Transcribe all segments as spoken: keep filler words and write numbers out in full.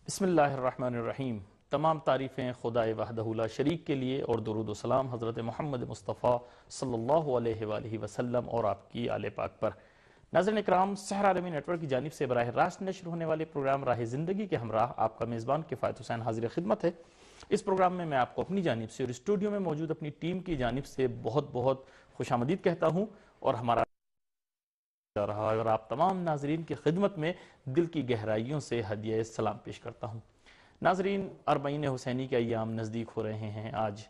بسم اللہ الرحمن الرحیم۔ تمام تعریفیں خدا وحدہ لا شریک کے لیے اور درود و سلام حضرت محمد مصطفیٰ صلی اللہ علیہ وآلہ وسلم اور آپ کی آل پاک پر۔ ناظرین اکرام، سحر عالمی نیٹ ورک کی جانب سے براہ راست نشر ہونے والے پروگرام راہ زندگی کے ہمراہ آپ کا میزبان کفایت حسین حاضر خدمت ہے۔ اس پروگرام میں میں آپ کو اپنی جانب سے اور اسٹوڈیو میں موجود اپنی ٹیم کی جانب سے بہت بہت خوش آمدید کہتا ہوں اور ہمارا جا رہا ہے اور آپ تمام ناظرین کی خدمت میں دل کی گہرائیوں سے ہدیہ سلام پیش کرتا ہوں۔ ناظرین، اربعین حسینی کے ایام نزدیک ہو رہے ہیں۔ آج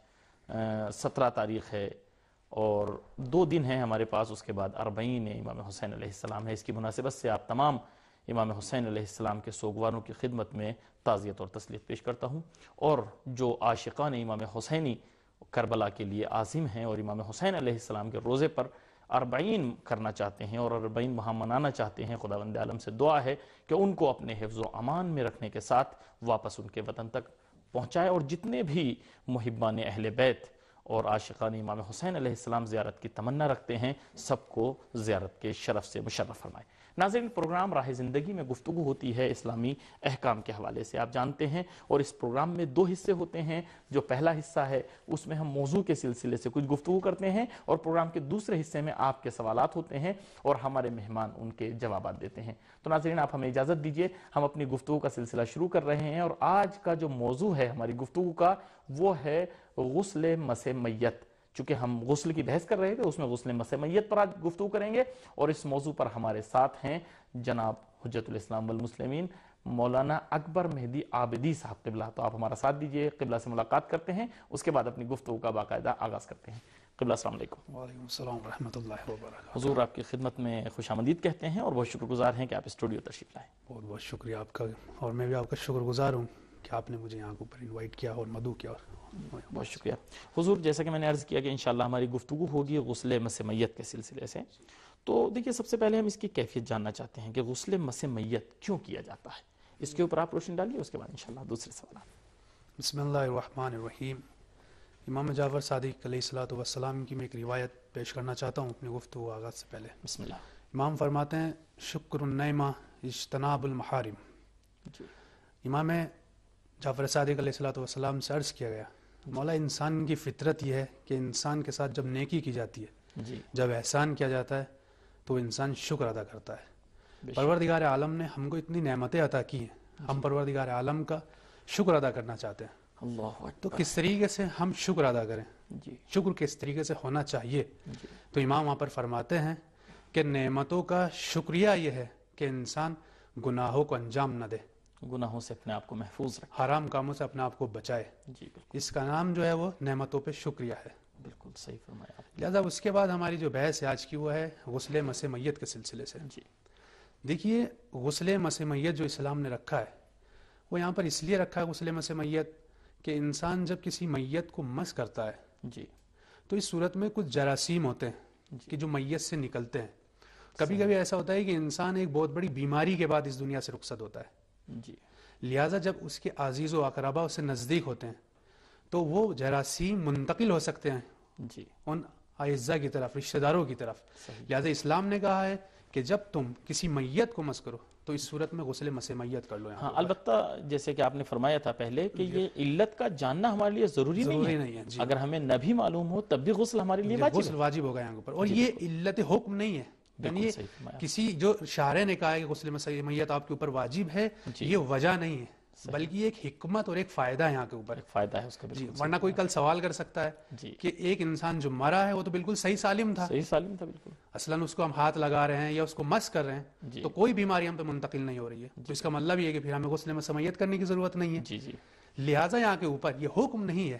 سترہ تاریخ ہے اور دو دن ہیں ہمارے پاس، اس کے بعد اربعین امام حسین علیہ السلام ہے۔ اس کی مناسبت سے آپ تمام امام حسین علیہ السلام کے سوگواروں کی خدمت میں تعزیت اور تسلیت پیش کرتا ہوں، اور جو عاشقان امام حسینی کربلا کے لیے عازم ہیں اور امام حسین علیہ السلام کے روزے پر اربعین کرنا چاہتے ہیں اور اربعین وہاں منانا چاہتے ہیں، خداوند عالم سے دعا ہے کہ ان کو اپنے حفظ و امان میں رکھنے کے ساتھ واپس ان کے وطن تک پہنچائے، اور جتنے بھی محبان اہل بیت اور عاشقان امام حسین علیہ السلام زیارت کی تمنا رکھتے ہیں، سب کو زیارت کے شرف سے مشرف فرمائے۔ ناظرین، پروگرام راہ زندگی میں گفتگو ہوتی ہے اسلامی احکام کے حوالے سے، آپ جانتے ہیں، اور اس پروگرام میں دو حصے ہوتے ہیں۔ جو پہلا حصہ ہے اس میں ہم موضوع کے سلسلے سے کچھ گفتگو کرتے ہیں، اور پروگرام کے دوسرے حصے میں آپ کے سوالات ہوتے ہیں اور ہمارے مہمان ان کے جوابات دیتے ہیں۔ تو ناظرین، آپ ہمیں اجازت دیجئے، ہم اپنی گفتگو کا سلسلہ شروع کر رہے ہیں، اور آج کا جو موضوع ہے ہماری گفتگو کا وہ ہے غسل مس میت۔ چونکہ ہم غسل کی بحث کر رہے تھے، اس میں غسل مس میت پر آج گفتگو کریں گے، اور اس موضوع پر ہمارے ساتھ ہیں جناب حجت الاسلام والمسلمین مولانا اکبر مہدی عابدی صاحب قبلہ۔ تو آپ ہمارا ساتھ دیجئے، قبلہ سے ملاقات کرتے ہیں، اس کے بعد اپنی گفتگو کا باقاعدہ آغاز کرتے ہیں۔ قبلہ، السلام علیکم۔ وعلیکم السلام ورحمۃ اللہ وبرکاتہ۔ حضور آپ کی خدمت میں خوش آمدید کہتے ہیں اور بہت شکر گزار ہیں کہ آپ اسٹوڈیو تشریف لائیں۔ بہت بہت شکریہ آپ کا، اور میں بھی آپ کا شکر گزار ہوں کہ آپ نے مجھے یہاں کے اوپر انوائٹ کیا اور مدعو کیا۔ بہت شکریہ حضور۔ جیسا کہ میں نے عرض کیا کہ انشاءاللہ ہماری گفتگو ہوگی غسل مس میت کے سلسلے سے، تو دیکھیے سب سے پہلے ہم اس کی کیفیت جاننا چاہتے ہیں کہ غسل مس میت کیوں کیا جاتا ہے، اس کے اوپر آپ روشنی ڈالیے، اس کے بعد انشاءاللہ دوسرے سوالات۔ بسم اللہ الرحمن الرحیم۔ امام جعفر صادق علیہ الصلوۃ والسلام کی میں ایک روایت پیش کرنا چاہتا ہوں اپنی گفتگو آغاز سے پہلے۔ بسم اللہ۔ امام فرماتے ہیں، شکر النعمہ اجتناب المحارم۔ جی۔ امام جعفر صادق علیہ الصلوۃ والسلام سے عرض کیا گیا، مولا انسان کی فطرت یہ ہے کہ انسان کے ساتھ جب نیکی کی جاتی ہے، جی۔ جب احسان کیا جاتا ہے تو انسان شکر ادا کرتا ہے۔ پروردگار عالم نے ہم کو اتنی نعمتیں عطا کی ہیں، ہم پروردگار عالم کا شکر ادا کرنا چاہتے ہیں۔ اللہ تو اکبر۔ کس طریقے سے ہم شکر ادا کریں، جی شکر کس طریقے سے ہونا چاہیے؟ جی تو امام وہاں پر فرماتے ہیں کہ نعمتوں کا شکریہ یہ ہے کہ انسان گناہوں کو انجام نہ دے، گناہوں سے اپنے آپ کو محفوظ رکھے۔ حرام کاموں سے اپنے آپ کو بچائے۔ جی بالکل، اس کا نام جو ہے وہ نعمتوں پہ شکریہ ہے۔ بالکل صحیح فرمایا آپ نے۔ لہذا اس کے بعد ہماری جو بحث ہے آج کی وہ ہے غسل مس میت کے سلسلے سے۔ جی دیکھیے، غسل مس میت جو اسلام نے رکھا ہے وہ یہاں پر اس لیے رکھا ہے غسل مس میت کہ انسان جب کسی میت کو مس کرتا ہے جی تو اس صورت میں کچھ جراثیم ہوتے ہیں کہ جو میت سے نکلتے ہیں۔ کبھی کبھی ایسا ہوتا ہے کہ انسان ایک بہت بڑی بیماری کے بعد اس دنیا سے رخصت ہوتا ہے، جی لہٰذا جب اس کے عزیز و اقربا اس سے نزدیک ہوتے ہیں تو وہ جراثیم منتقل ہو سکتے ہیں جی ان اعزاء کی طرف، رشتہ داروں کی طرف۔ لہٰذا اسلام نے کہا ہے کہ جب تم کسی میت کو مس کرو تو اس صورت میں غسل مس میت کر لو۔ ہاں، البتہ جیسے کہ آپ نے فرمایا تھا پہلے کہ یہ علت کا جاننا ہمارے لیے ضروری نہیں ضروری ہے، نہیں ہے جی، اگر ہمیں نہ بھی معلوم ہو تب بھی غسل ہمارے لیے واجب غسل ہے۔ واجب ہوگا یہاں کے اوپر، اور یہ علت حکم نہیں ہے، یعنی بالکل یہ صحیح فرمایا۔ کسی جو شارع نے کہا ہے کہ غسل مس میت آپ کے اوپر واجب ہے، یہ وجہ نہیں ہے، بلکہ یہ ایک حکمت اور ایک فائدہ ہے یہاں کے اوپر۔ ایک فائدہ ہے اس کا، جی، بالکل ورنہ کوئی کل سوال کر سکتا ہے جی کہ ایک انسان جو مرا ہے وہ تو بالکل صحیح سالم تھا، صحیح سالم تھا، بالکل اصلاً اس کو ہم ہاتھ لگا رہے ہیں یا اس کو مس کر رہے ہیں جی تو کوئی بیماری ہم پہ منتقل نہیں ہو رہی ہے، تو اس کا مطلب یہ ہے کہ پھر ہمیں غسل مس میت کرنے کی ضرورت نہیں ہے۔ جی جی لہٰذا یہاں کے اوپر یہ حکم نہیں ہے۔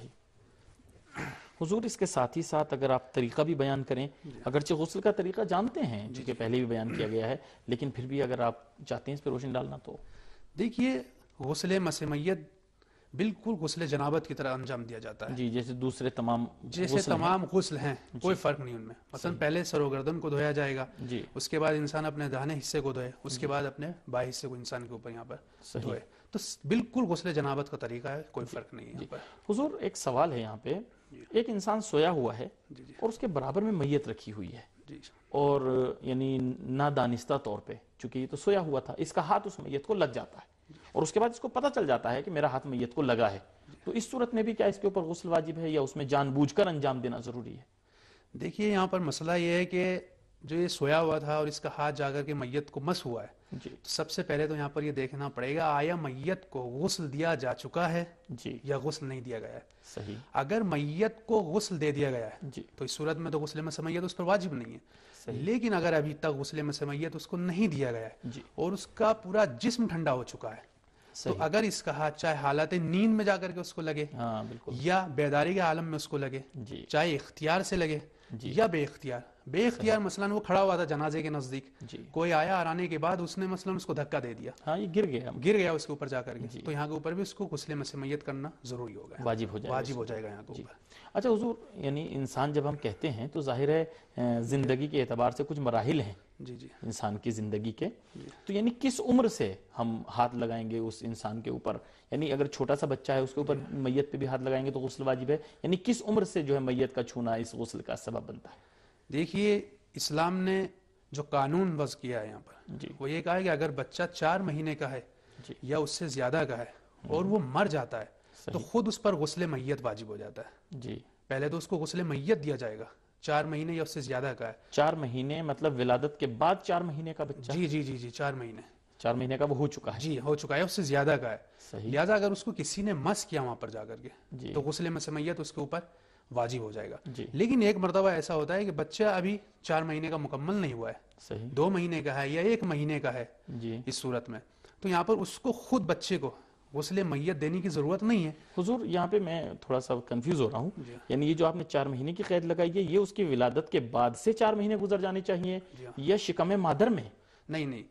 صحیح حضور۔ اس کے ساتھ ہی ساتھ اگر آپ طریقہ بھی بیان کریں، اگرچہ غسل کا طریقہ جانتے ہیں چونکہ پہلے بھی بیان کیا گیا ہے، لیکن پھر بھی اگر آپ چاہتے ہیں اس پہ روشنی ڈالنا تو۔ دیکھیے، غسل مس میت بالکل غسل جنابت کی طرح انجام دیا جاتا ہے، جی جیسے دوسرے تمام جیسے غسل ہیں۔ تمام غسل ہیں، کوئی فرق نہیں ان میں۔ مثلا پہلے سر و گردن کو دھویا جائے گا، جی اس کے بعد انسان اپنے داہنے حصے کو دھوئے، اس کے بعد اپنے بائیں حصے کو انسان کے اوپر یہاں پر دھوئے، تو بالکل غسل جنابت کا طریقہ ہے، کوئی فرق نہیں ہے یہاں پر۔ حضور، ایک سوال ہے یہاں پہ، ایک انسان سویا ہوا ہے جی جی اور اس کے برابر میں میت رکھی ہوئی ہے، جی اور یعنی نادانستہ طور پہ، چونکہ یہ تو سویا ہوا تھا، اس کا ہاتھ اس میت کو لگ جاتا ہے، اور اس کے بعد اس کو پتہ چل جاتا ہے کہ میرا ہاتھ میت کو لگا ہے، تو اس صورت میں بھی کیا اس کے اوپر غسل واجب ہے یا اس میں جان بوجھ کر انجام دینا ضروری ہے؟ دیکھیے یہاں پر مسئلہ یہ ہے کہ جو یہ سویا ہوا تھا اور اس کا ہاتھ جا کر کے میت کو مس ہوا ہے، جی تو سب سے پہلے تو یہاں پر یہ دیکھنا پڑے گا آیا میت کو غسل دیا جا چکا ہے جی یا غسل نہیں دیا گیا ہے۔ صحیح، اگر میت کو غسل دے دیا گیا ہے جی تو اس صورت میں تو غسل مس میت اس پر واجب نہیں ہے، صحیح، لیکن اگر ابھی تک غسل مس میت اس کو نہیں دیا گیا ہے جی اور اس کا پورا جسم ٹھنڈا ہو چکا ہے، تو صحیح، اگر اس کا ہاتھ چاہے حالت نیند میں جا کر کے اس کو لگے ہاں بالکل، یا بیداری کے عالم میں اس کو لگے، جی چاہے اختیار سے لگے جی یا بے اختیار، بے اختیار مثلاً وہ کھڑا ہوا تھا جنازے کے نزدیک، جی کوئی آیا اور آنے کے بعد اس نے مثلاً اس کو دھکا دے دیا، ہاں یہ گر گیا، گر گیا اس کے اوپر جا کر کے، جی تو یہاں کے اوپر بھی اس کو غسل مس میت کرنا ضروری ہوگا، واجب ہو جائے گا، واجب ہو جائے گا یہاں کے جی۔ اوپر۔ اچھا حضور، یعنی انسان جب ہم کہتے ہیں تو ظاہر ہے اہ، زندگی کے اعتبار سے کچھ مراحل ہیں جی جی انسان کی زندگی کے، تو یعنی کس عمر سے ہم ہاتھ لگائیں گے اس انسان کے اوپر؟ یعنی اگر چھوٹا سا بچہ ہے اس کے اوپر میت پہ بھی ہاتھ لگائیں گے تو غسل واجب ہے، یعنی کس عمر سے جو ہے میت کا چھونا اس غسل کا سبب بنتا ہے؟ دیکھیے اسلام نے جو قانون وضع کیا ہے یہاں پر، جی وہ یہ کہا ہے کہ اگر بچہ چار مہینے کا ہے جی یا اس سے زیادہ کا ہے اور وہ مر جاتا ہے تو صحیح، خود اس پر غسل میت واجب ہو جاتا ہے۔ جی پہلے تو اس کو غسل میت دیا جائے گا، چار مہینے یا اس سے زیادہ کا ہے، چار مہینے مطلب ولادت کے بعد چار مہینے کا بچہ؟ جی جی جی جی چار مہینے چار مہینے کا وہ ہو چکا ہے، جی ہو چکا ہے، اس سے زیادہ کا ہے، صحیح، لہٰذا اگر اس کو کسی نے مس کیا وہاں پر جا کر کے جی تو غسل مس میت اس کے اوپر واجب ہو جائے گا۔ جی لیکن ایک مرتبہ ایسا ہوتا ہے کہ بچہ ابھی چار مہینے کا مکمل نہیں ہوا ہے، صحیح، دو مہینے کا ہے یا ایک مہینے کا ہے، جی اس صورت میں تو یہاں پر اس کو خود بچے کو غسل میت دینے کی ضرورت نہیں ہے۔ حضور یہاں پہ میں تھوڑا سا کنفیوز ہو رہا ہوں، جی یعنی یہ جو آپ نے چار مہینے کی قید لگائی ہے یہ اس کی ولادت کے بعد سے چار مہینے گزر جانے چاہیے جی ہاں، یا شکم مادر میں؟ نہیں نہیں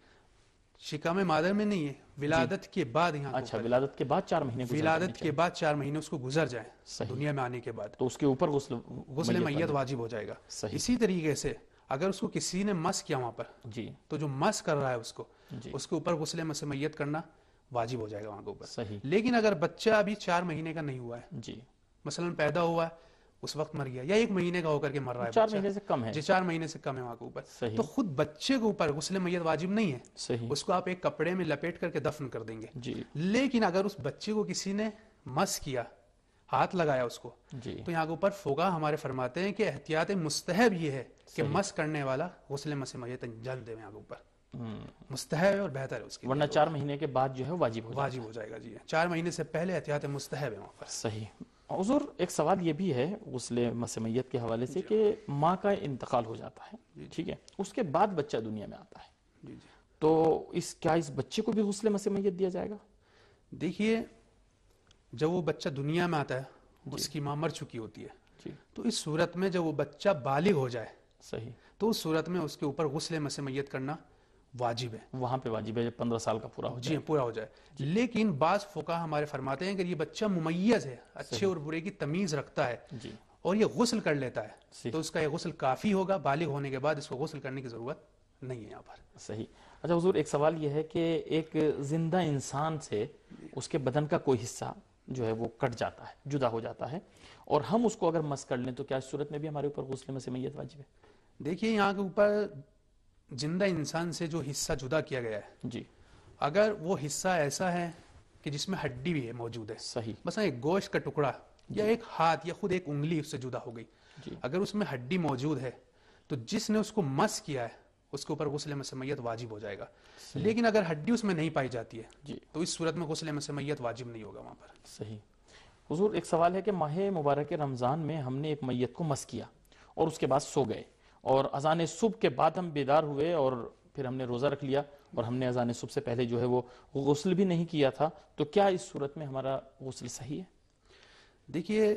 شکام مادر میں نہیں ہے، ولادت کے بعد یہاں اچھا کو ولادت کے بعد چار مہینے گزر جانے ولادت کے چاہیے، بعد چار مہینے اس کو گزر جائیں صحیح، دنیا میں آنے کے بعد تو اس کے اوپر غسل غسل میت واجب، واجب ہو جائے گا۔ صحیح، اسی طریقے سے اگر اس کو کسی نے مس کیا وہاں پر جی تو جو مس کر رہا ہے اس کو جی اس کے اوپر غسل مس میت کرنا واجب ہو جائے گا وہاں کے اوپر۔ صحیح، لیکن اگر بچہ ابھی چار مہینے کا نہیں ہوا ہے، جی مثلاً پیدا ہوا ہے اس وقت مر گیا یا ایک مہینے کا ہو کر کے مر رہا ہے چار بچہ، مہینے سے کم ہے، جی چار مہینے سے کم ہے وہاں کے اوپر، صحیح، تو خود بچے کے اوپر غسل میت واجب نہیں ہے، صحیح، اس کو آپ ایک کپڑے میں لپیٹ کر کے دفن کر دیں گے۔ جی لیکن اگر اس بچے کو کسی نے مس کیا، ہاتھ لگایا اس کو، جی تو یہاں کے اوپر فقہا ہمارے فرماتے ہیں کہ احتیاط مستحب یہ ہے کہ صحیح، مس کرنے والا غسل مس میت انجام دے یہاں کے اوپر، ہم، مستحب ہے اور بہتر ہے اس کے لیے، ورنہ چار مہینے کے بعد جو ہے واجب ہو جائے واجب ہو جائے گا۔ جی چار مہینے سے پہلے احتیاط مستحب ہے وہاں پر۔ صحیح۔ حضور ایک سوال یہ بھی ہے غسل مس میت کے حوالے سے کہ ماں کا انتقال ہو جاتا ہے، ٹھیک ہے، اس کے بعد بچہ دنیا میں آتا ہے، جی جی تو اس کیا اس بچے کو بھی غسل مس میت دیا جائے گا؟ دیکھیے جب وہ بچہ دنیا میں آتا ہے اس کی ماں مر چکی ہوتی ہے، جی تو اس صورت میں جب وہ بچہ بالغ ہو جائے صحیح، تو اس صورت میں اس کے اوپر غسل مس میت کرنا واجب ہے، وہاں پہ واجب ہے جب پندرہ سال کا پورا ہو جی جائے، پورا ہو جائے۔ لیکن بعض فقہا ہمارے فرماتے ہیں کہ یہ بچہ ممیز ہے، اچھے اور برے کی تمیز رکھتا ہے جی اور یہ غسل کر لیتا ہے، صحیح، تو اس کا یہ غسل کافی ہوگا، بالغ ہونے کے بعد اس کو غسل کرنے کی ضرورت نہیں ہے یہاں پر۔ صحیح۔ اچھا حضور ایک سوال یہ ہے کہ ایک زندہ انسان سے اس کے بدن کا کوئی حصہ جو ہے وہ کٹ جاتا ہے، جدا ہو جاتا ہے، اور ہم اس کو اگر مس کر لیں تو کیا اس صورت میں بھی ہمارے اوپر غسل مس میت واجب ہے؟ دیکھیے یہاں کے اوپر زندہ انسان سے جو حصہ جدا کیا گیا ہے، جی اگر وہ حصہ ایسا ہے کہ جس میں ہڈی بھی ہے موجود ہے، صحیح، مثلا ایک گوشت کا ٹکڑا یا ایک ہاتھ یا خود ایک انگلی اس سے جدا ہو گئی، جی اگر اس میں ہڈی موجود ہے تو جس نے اس کو مس کیا ہے اس کے اوپر غسل مس میت واجب ہو جائے گا۔ لیکن اگر ہڈی اس میں نہیں پائی جاتی ہے جی تو اس صورت میں غسل مس میت واجب نہیں ہوگا وہاں پر۔ صحیح۔ حضور ایک سوال ہے کہ ماہ مبارک رمضان میں ہم نے ایک میت کو مس کیا اور اس کے بعد سو گئے اور اذان صبح کے بعد ہم بیدار ہوئے اور پھر ہم نے روزہ رکھ لیا اور ہم نے اذان صبح سے پہلے جو ہے وہ غسل بھی نہیں کیا تھا، تو کیا اس صورت میں ہمارا غسل صحیح ہے؟ دیکھیے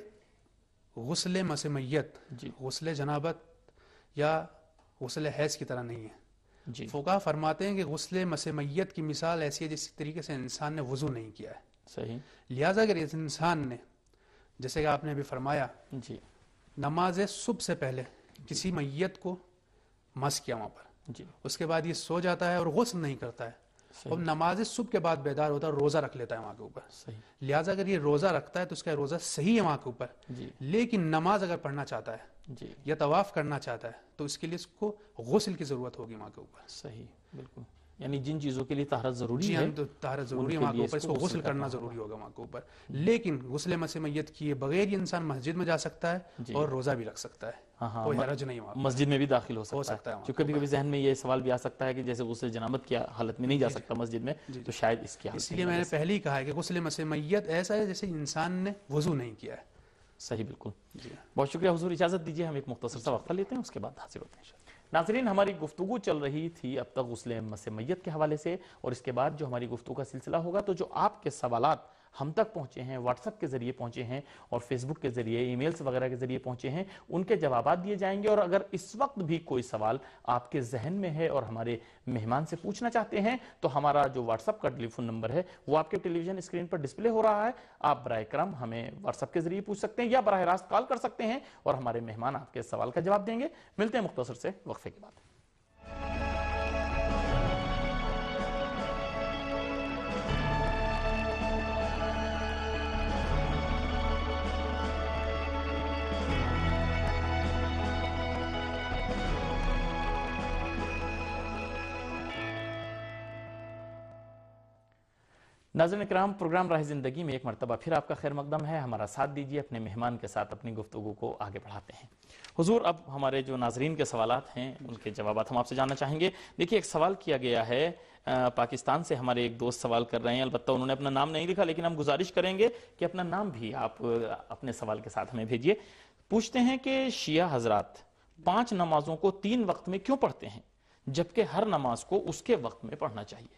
غسل مس میت جی غسل جنابت یا غسل حیض کی طرح نہیں ہے۔ جی فقہا فرماتے ہیں کہ غسل مس میت کی مثال ایسی ہے جس طریقے سے انسان نے وضو نہیں کیا ہے، صحیح، لہٰذا اگر اس انسان نے جیسے کہ آپ نے ابھی فرمایا جی نماز صبح سے پہلے کسی میت کو مس کیا وہاں پر، جی اس کے بعد یہ سو جاتا ہے اور غسل نہیں کرتا ہے اور صحیح، نماز صبح کے بعد بیدار ہوتا ہے اور روزہ رکھ لیتا ہے وہاں کے اوپر، صحیح، لہٰذا اگر یہ روزہ رکھتا ہے تو اس کا روزہ صحیح ہے وہاں کے اوپر، جی لیکن نماز اگر پڑھنا چاہتا ہے جی یا طواف کرنا چاہتا ہے تو اس کے لیے اس کو غسل کی ضرورت ہوگی وہاں کے اوپر۔ صحیح، بالکل۔ یعنی جن چیزوں کے لیے طہارت ضروری جی ہے ہم تو طہارت ضروری ہے کے وہاں کے لیے اوپر، اس اس کو کو غسل غسل کرنا کرنا ضروری ہوگا وہاں کے اوپر، لیکن غسل مس میت کیے بغیر یہ انسان مسجد میں جا سکتا ہے جی اور روزہ بھی رکھ سکتا ہے، ہاں ہاں کوئی حرج نہیں وہاں مسجد میں بھی داخل ہو ہو سکتا سکتا ہے ہے، وہاں جو کبھی کبھی ذہن میں یہ سوال بھی آ سکتا ہے کہ جیسے غسل جنابت کی حالت میں نہیں جا سکتا مسجد میں، تو شاید اس کی حالت اس لیے میں نے پہلے ہی کہا ہے کہ غسل مس میت ایسا ہے جیسے انسان نے وضو نہیں کیا ہے۔ صحیح، بالکل۔ بہت شکریہ حضور، اجازت دیجیے ہم ایک مختصر سا وقفہ لیتے ہیں، اس کے بعد حاضر ہوتے ہیں۔ ناظرین، ہماری گفتگو چل رہی تھی اب تک غسل مس میت کے حوالے سے، اور اس کے بعد جو ہماری گفتگو کا سلسلہ ہوگا تو جو آپ کے سوالات ہم تک پہنچے ہیں، واٹس ایپ کے ذریعے پہنچے ہیں اور فیس بک کے ذریعے، ای میلز وغیرہ کے ذریعے پہنچے ہیں، ان کے جوابات دیے جائیں گے۔ اور اگر اس وقت بھی کوئی سوال آپ کے ذہن میں ہے اور ہمارے مہمان سے پوچھنا چاہتے ہیں تو ہمارا جو واٹس ایپ کا ٹیلی فون نمبر ہے وہ آپ کے ٹیلی ویژن اسکرین پر ڈسپلے ہو رہا ہے، آپ براہ کرم ہمیں واٹس ایپ کے ذریعے پوچھ سکتے ہیں یا براہ راست کال کر سکتے ہیں اور ہمارے مہمان آپ کے سوال کا جواب دیں گے۔ ملتے ہیں مختصر سے وقفے کے بعد۔ ناظرین اکرام، پروگرام راہ زندگی میں ایک مرتبہ پھر آپ کا خیر مقدم ہے، ہمارا ساتھ دیجیے، اپنے مہمان کے ساتھ اپنی گفتگو کو آگے بڑھاتے ہیں۔ حضور، اب ہمارے جو ناظرین کے سوالات ہیں ان کے جوابات ہم آپ سے جاننا چاہیں گے۔ دیکھیے، ایک سوال کیا گیا ہے پاکستان سے، ہمارے ایک دوست سوال کر رہے ہیں، البتہ انہوں نے اپنا نام نہیں لکھا، لیکن ہم گزارش کریں گے کہ اپنا نام بھی آپ اپنے سوال کے ساتھ ہمیں بھیجیے۔ پوچھتے ہیں کہ شیعہ حضرات پانچ نمازوں کو تین وقت میں کیوں پڑھتے ہیں جبکہ ہر نماز کو اس کے وقت میں پڑھنا چاہیے؟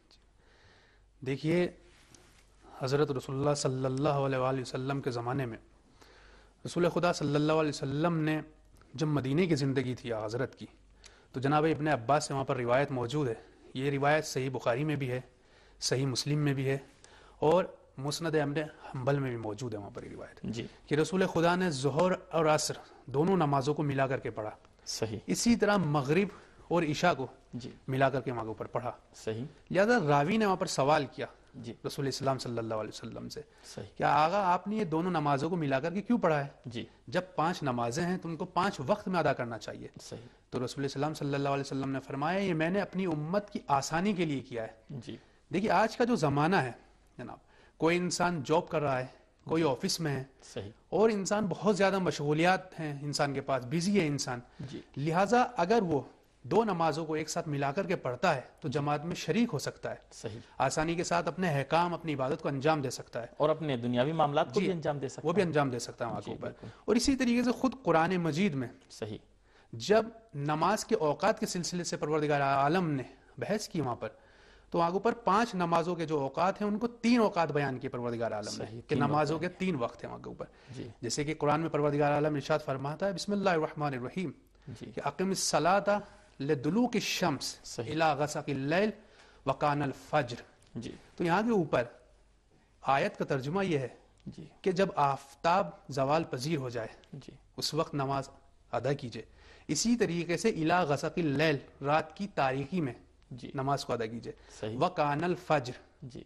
دیکھیے، حضرت رسول اللہ صلی اللہ علیہ وآلہ وسلم کے زمانے میں رسول خدا صلی اللہ علیہ وسلم نے جب مدینے کی زندگی تھی حضرت کی، تو جناب ابن عباس سے وہاں پر روایت موجود ہے، یہ روایت صحیح بخاری میں بھی ہے، صحیح مسلم میں بھی ہے، اور مسند احمد حنبل میں بھی موجود ہے وہاں پر یہ روایت جی، کہ رسول خدا نے ظہر اور عصر دونوں نمازوں کو ملا کر کے پڑھا، صحیح، اسی طرح مغرب اور عشاء کو جی، ملا کر کے وہاں پر پڑھا۔ صحیح، لہذا راوی نے وہاں پر سوال کیا جی، رسول اسلام صلی اللہ علیہ وسلم سے، صحیح، کیا آغا آپ نے یہ دونوں نمازوں کو ملا کر کے کیوں پڑھا ہے؟ جی، جب پانچ نمازیں ہیں تو ان کو پانچ وقت میں ادا کرنا چاہیے۔ صحیح، تو رسول اسلام صلی اللہ علیہ وسلم نے فرمایا یہ میں نے اپنی امت کی آسانی کے لیے کیا ہے۔ جی، دیکھیے، آج کا جو زمانہ ہے جناب، کوئی انسان جاب کر رہا ہے، کوئی آفس میں ہے، صحیح، اور انسان بہت زیادہ مشغولیات ہیں، انسان کے پاس بزی ہے انسان، جی، لہٰذا اگر وہ دو نمازوں کو ایک ساتھ ملا کر کے پڑھتا ہے تو جماعت میں شریک ہو سکتا ہے، صحیح، آسانی کے ساتھ اپنے احکام، اپنی عبادت کو انجام دے سکتا ہے، اور اپنے دنیاوی معاملات کو بھی انجام دے سکتا وہ بھی ہے۔ انجام دے سکتا ہے وہاں کے جی، اوپر۔ بالکل، اور اسی طریقے سے خود قرآن مجید میں صحیح، جب نماز کے اوقات کے سلسلے سے پروردگار عالم نے بحث کی وہاں پر، تو وہاں پر پانچ نمازوں کے جو اوقات ہیں ان کو تین اوقات بیان کیے پروردگار عالم نے صحیح، کہ تین نمازوں کے تین وقت ہیں وہاں کے اوپر۔ جی، جیسے کہ قرآن میں پروردگار عالم ارشاد فرماتا ہے بسم اللہ الرحمن الرحیم جی، کہ اقم الصلاۃ لدلوک الشمس صحیح، الی غسق اللیل وکان الفجر۔ جی، تو یہاں کے اوپر آیت کا ترجمہ یہ ہے جی، کہ جب آفتاب زوال پذیر ہو جائے جی، اس وقت نماز ادا کیجئے، اسی طریقے سے الی غسق اللیل رات کی تاریکی میں جی، نماز کو ادا کیجئے، صحیح، وکان الفجر جی،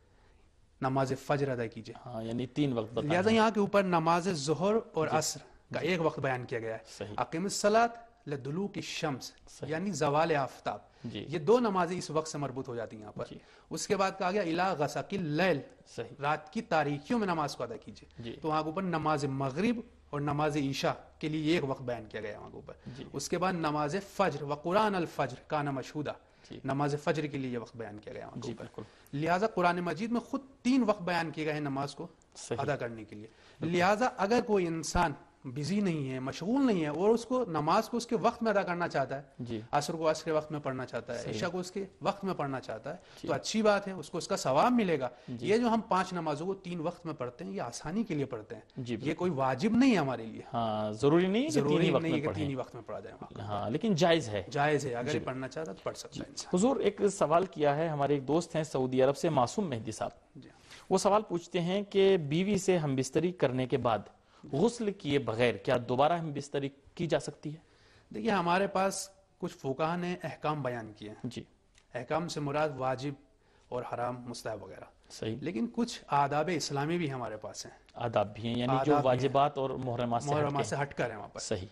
نماز فجر ادا کیجئے۔ ہاں، یعنی تین وقت بتائیں۔ لہذا یہاں کے اوپر نماز ظہر اور عصر کا ایک وقت بیان کیا گیا ہے، صحیح، اقیم الصلاۃ لدلوک الشمس، صحیح، یعنی زوال آفتاب، جی، یہ دو نمازیں اس وقت سے مربوط ہو جاتی ہیں یہاں پر۔ جی، اس کے بعد کہا گیا الی غسق اللیل، صحیح، رات کی تاریکیوں میں نماز کو ادا کیجئے۔ جی، تو وہاں کے اوپر نماز مغرب اور نماز عشاء کے لیے ایک وقت بیان کیا گیا وہاں کے اوپر۔ جی، اس کے بعد نماز فجر و قرآن الفجر کان مشہودا، جی، نماز فجر کے لیے یہ وقت بیان کیا گیا وہاں کے جی، اوپر۔ بالکل، لہٰذا قرآن مجید میں خود تین وقت بیان کیے گئے ہیں نماز کو صحیح، ادا کرنے کے لیے۔ لہٰذا اگر کوئی انسان بزی نہیں ہے، مشغول نہیں ہے، اور اس کو نماز کو اس کے وقت میں ادا کرنا چاہتا ہے، جی، عصر کو عصر کے وقت میں پڑھنا چاہتا ہے، صحیح، عشاء کو اس کے وقت میں پڑھنا چاہتا ہے، جی، تو اچھی بات ہے، اس کو اس کا ثواب ملے گا۔ جی، یہ جو ہم پانچ نمازوں کو تین وقت میں پڑھتے ہیں یہ آسانی کے لیے پڑھتے ہیں، جی، یہ کوئی واجب نہیں ہے ہمارے لیے، ہاں، ضروری نہیں ہے کہ تین ضروری ہی وقت نہیں ہے میں کہ تین ہی پڑھیں، وقت میں پڑھا جائے وہاں۔ ہاں، لیکن جائز ہے۔ جائز ہے، اگر یہ پڑھنا چاہتا ہے تو پڑھ سکتا ہے انسان۔ حضور، ایک سوال کیا ہے ہمارے ایک دوست ہیں سعودی عرب سے، معصوم مہدی صاحب، جی، وہ سوال پوچھتے ہیں کہ بیوی سے ہم بستری کرنے کے بعد غسل کیے بغیر کیا دوبارہ ہم بستری کی جا سکتی ہے؟ دیکھیے، ہمارے پاس کچھ فقہا نے احکام بیان کیے ہیں، جی، احکام سے مراد واجب اور حرام، مستحب وغیرہ، صحیح، لیکن کچھ آداب اسلامی بھی ہمارے پاس ہیں، آداب بھی ہیں، یعنی آداب جو بھی ہیں، واجبات اور محرمات سے ہٹ محرمات کے سے ہٹ کر ہیں وہاں پر۔ صحیح،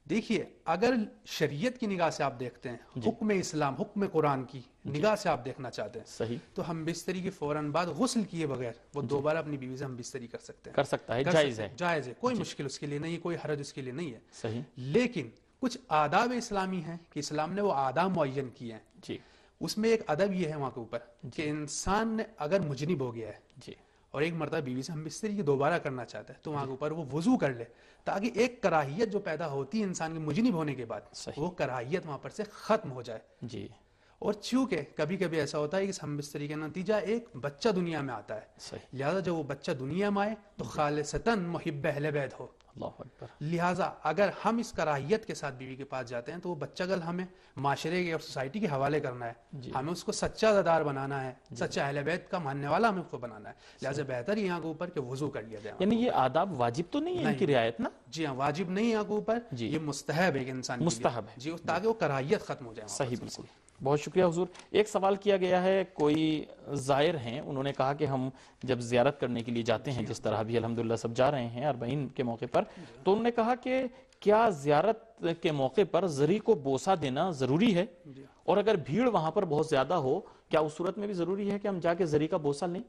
دیکھیے اگر شریعت کی نگاہ سے آپ دیکھتے ہیں، حکم اسلام، حکم قرآن کی نگاہ سے آپ دیکھنا چاہتے ہیں، صحیح، تو ہم بستری کے فوراً بعد غسل کیے بغیر وہ دوبارہ اپنی بیوی سے ہم بستری کر سکتے ہیں، کر سکتا ہے، کر جائز سکتے ہے، ہیں، جائز ہے، کوئی مشکل اس کے لیے نہیں ہے، کوئی حرج اس کے لیے نہیں ہے. صحیح، لیکن کچھ آداب اسلامی ہیں کہ اسلام نے وہ آداب معین کیے ہیں. جی اس میں ایک ادب یہ ہے وہاں کے اوپر کہ انسان نے اگر مجنب ہو گیا ہے جی اور ایک مرتبہ بیوی سے ہم بستری کی دوبارہ کرنا چاہتا ہے تو وہاں کے اوپر وہ وضو کر لے، تاکہ ایک کراہیت جو پیدا ہوتی ہے انسان کے مجنب ہونے کے بعد صحیح. وہ کراہیت وہاں پر سے ختم ہو جائے. جی اور چونکہ کبھی کبھی ایسا ہوتا ہے کہ ہم بستری کا نتیجہ ایک بچہ دنیا میں آتا ہے، صحیح، لہذا جب وہ بچہ دنیا میں آئے تو خالصتاً محب اہل بیت ہو. اللہ اکبر، لہٰذا اگر ہم اس کراہیت کے ساتھ بیوی کے پاس جاتے ہیں تو وہ بچہ گل ہمیں معاشرے کے اور سوسائٹی کے حوالے کرنا ہے، جی. ہمیں اس کو سچا زادار بنانا ہے، سچا اہل بیت کا ماننے والا ہمیں اس کو بنانا ہے. لہٰذا بہتر یہاں کے اوپر کہ وضو کر لیا جائے. یعنی یہ آداب واجب تو نہیں ہے ان کی رعایت نا؟ جی ہاں، واجب نہیں یہاں کے اوپر، جی. یہ مستحب ہے کہ انسان کے لیے. مستحب ہے، جی، تاکہ وہ کراہیت ختم ہو جائے. صحیح، بالکل. بہت شکریہ حضور. ایک سوال کیا گیا ہے، کوئی زائر ہیں، انہوں نے کہا کہ ہم جب زیارت کرنے کے لیے جاتے ہیں، جس طرح بھی الحمدللہ سب جا رہے ہیں اربعین کے موقع پر، تو انہوں نے کہا کہ کیا زیارت کے موقع پر زری کو بوسہ دینا ضروری ہے؟ اور اگر بھیڑ وہاں پر بہت زیادہ ہو، کیا اس صورت میں بھی ضروری ہے کہ ہم جا کے زری کا بوسہ لیں؟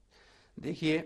دیکھیے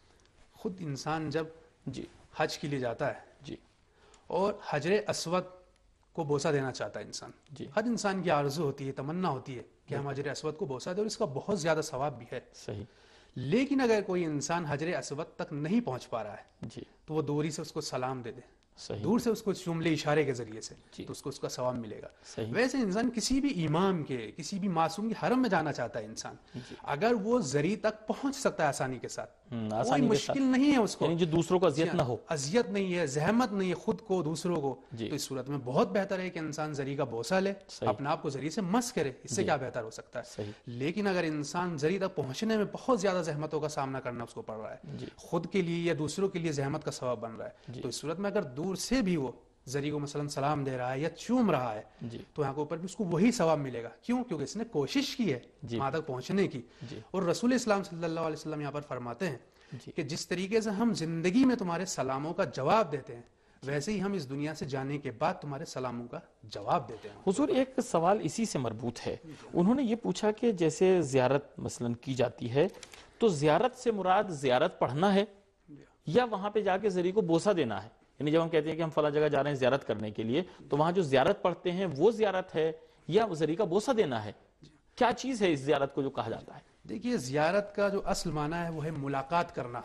خود انسان جب جی حج کے لیے جاتا ہے جی اور حجر اسود کو بوسہ دینا چاہتا ہے انسان، جی ہر انسان کی آرزو ہوتی ہے، تمنا ہوتی ہے کہ ہم حجر اسود کو بوسہ دیں، اور اس کا بہت زیادہ ثواب بھی ہے. صحیح. لیکن اگر کوئی انسان حجر اسود تک نہیں پہنچ پا رہا ہے جی تو وہ دوری سے اس کو سلام دے دے، صحیح. دور سے اس کو چوم لے اشارے کے ذریعے سے، جی. تو اس کو اس کا ثواب ملے گا. صحیح. ویسے انسان کسی بھی امام کے، کسی بھی معصوم کے حرم میں جانا چاہتا ہے انسان، جی. اگر وہ زری تک پہنچ سکتا ہے آسانی کے ساتھ، ہم، کوئی آسانی کے مشکل ساتھ، نہیں ہے اس کو، یعنی جو دوسروں کو اذیت نہ ہو. اذیت نہیں ہے، زحمت نہیں ہے خود کو دوسروں کو، جی. تو اس صورت میں بہت بہتر ہے کہ انسان زری کا بوسہ لے، صحیح. اپنا آپ کو زری سے مس کرے. اس سے جی. کیا بہتر ہو سکتا ہے؟ صحیح. لیکن اگر انسان زری تک پہنچنے میں بہت زیادہ زحمتوں کا سامنا کرنا اس کو پڑ رہا ہے، جی. خود کے لیے یا دوسروں کے لیے زحمت کا سبب بن رہا ہے، جی. تو اس صورت میں اگر دور سے بھی وہ زری کو مثلا سلام دے رہا ہے یا چوم رہا ہے، جی تو یہاں کے اوپر بھی اس کو وہی ثواب ملے گا. کیوں؟ کیونکہ اس نے کوشش کی ہے جی. وہاں تک پہنچنے کی. جی. اور رسول اسلام صلی اللہ علیہ وسلم یہاں پر فرماتے ہیں جی. کہ جس طریقے سے ہم زندگی میں تمہارے سلاموں کا جواب دیتے ہیں، ویسے ہی ہم اس دنیا سے جانے کے بعد تمہارے سلاموں کا جواب دیتے ہیں. حضور ایک سوال اسی سے مربوط ہے، انہوں نے یہ پوچھا کہ جیسے زیارت مثلا کی جاتی ہے تو زیارت سے مراد زیارت پڑھنا ہے یا وہاں پہ جا کے زری کو بوسہ دینا ہے؟ یعنی جب ہم کہتے ہیں کہ ہم فلاں جگہ جا رہے ہیں زیارت کرنے کے لیے، تو وہاں جو زیارت پڑھتے ہیں وہ زیارت ہے یا زری کا بوسہ دینا ہے؟ کیا چیز ہے اس زیارت کو جو کہا جاتا ہے؟ دیکھیے زیارت کا جو اصل معنی ہے وہ ہے ملاقات کرنا،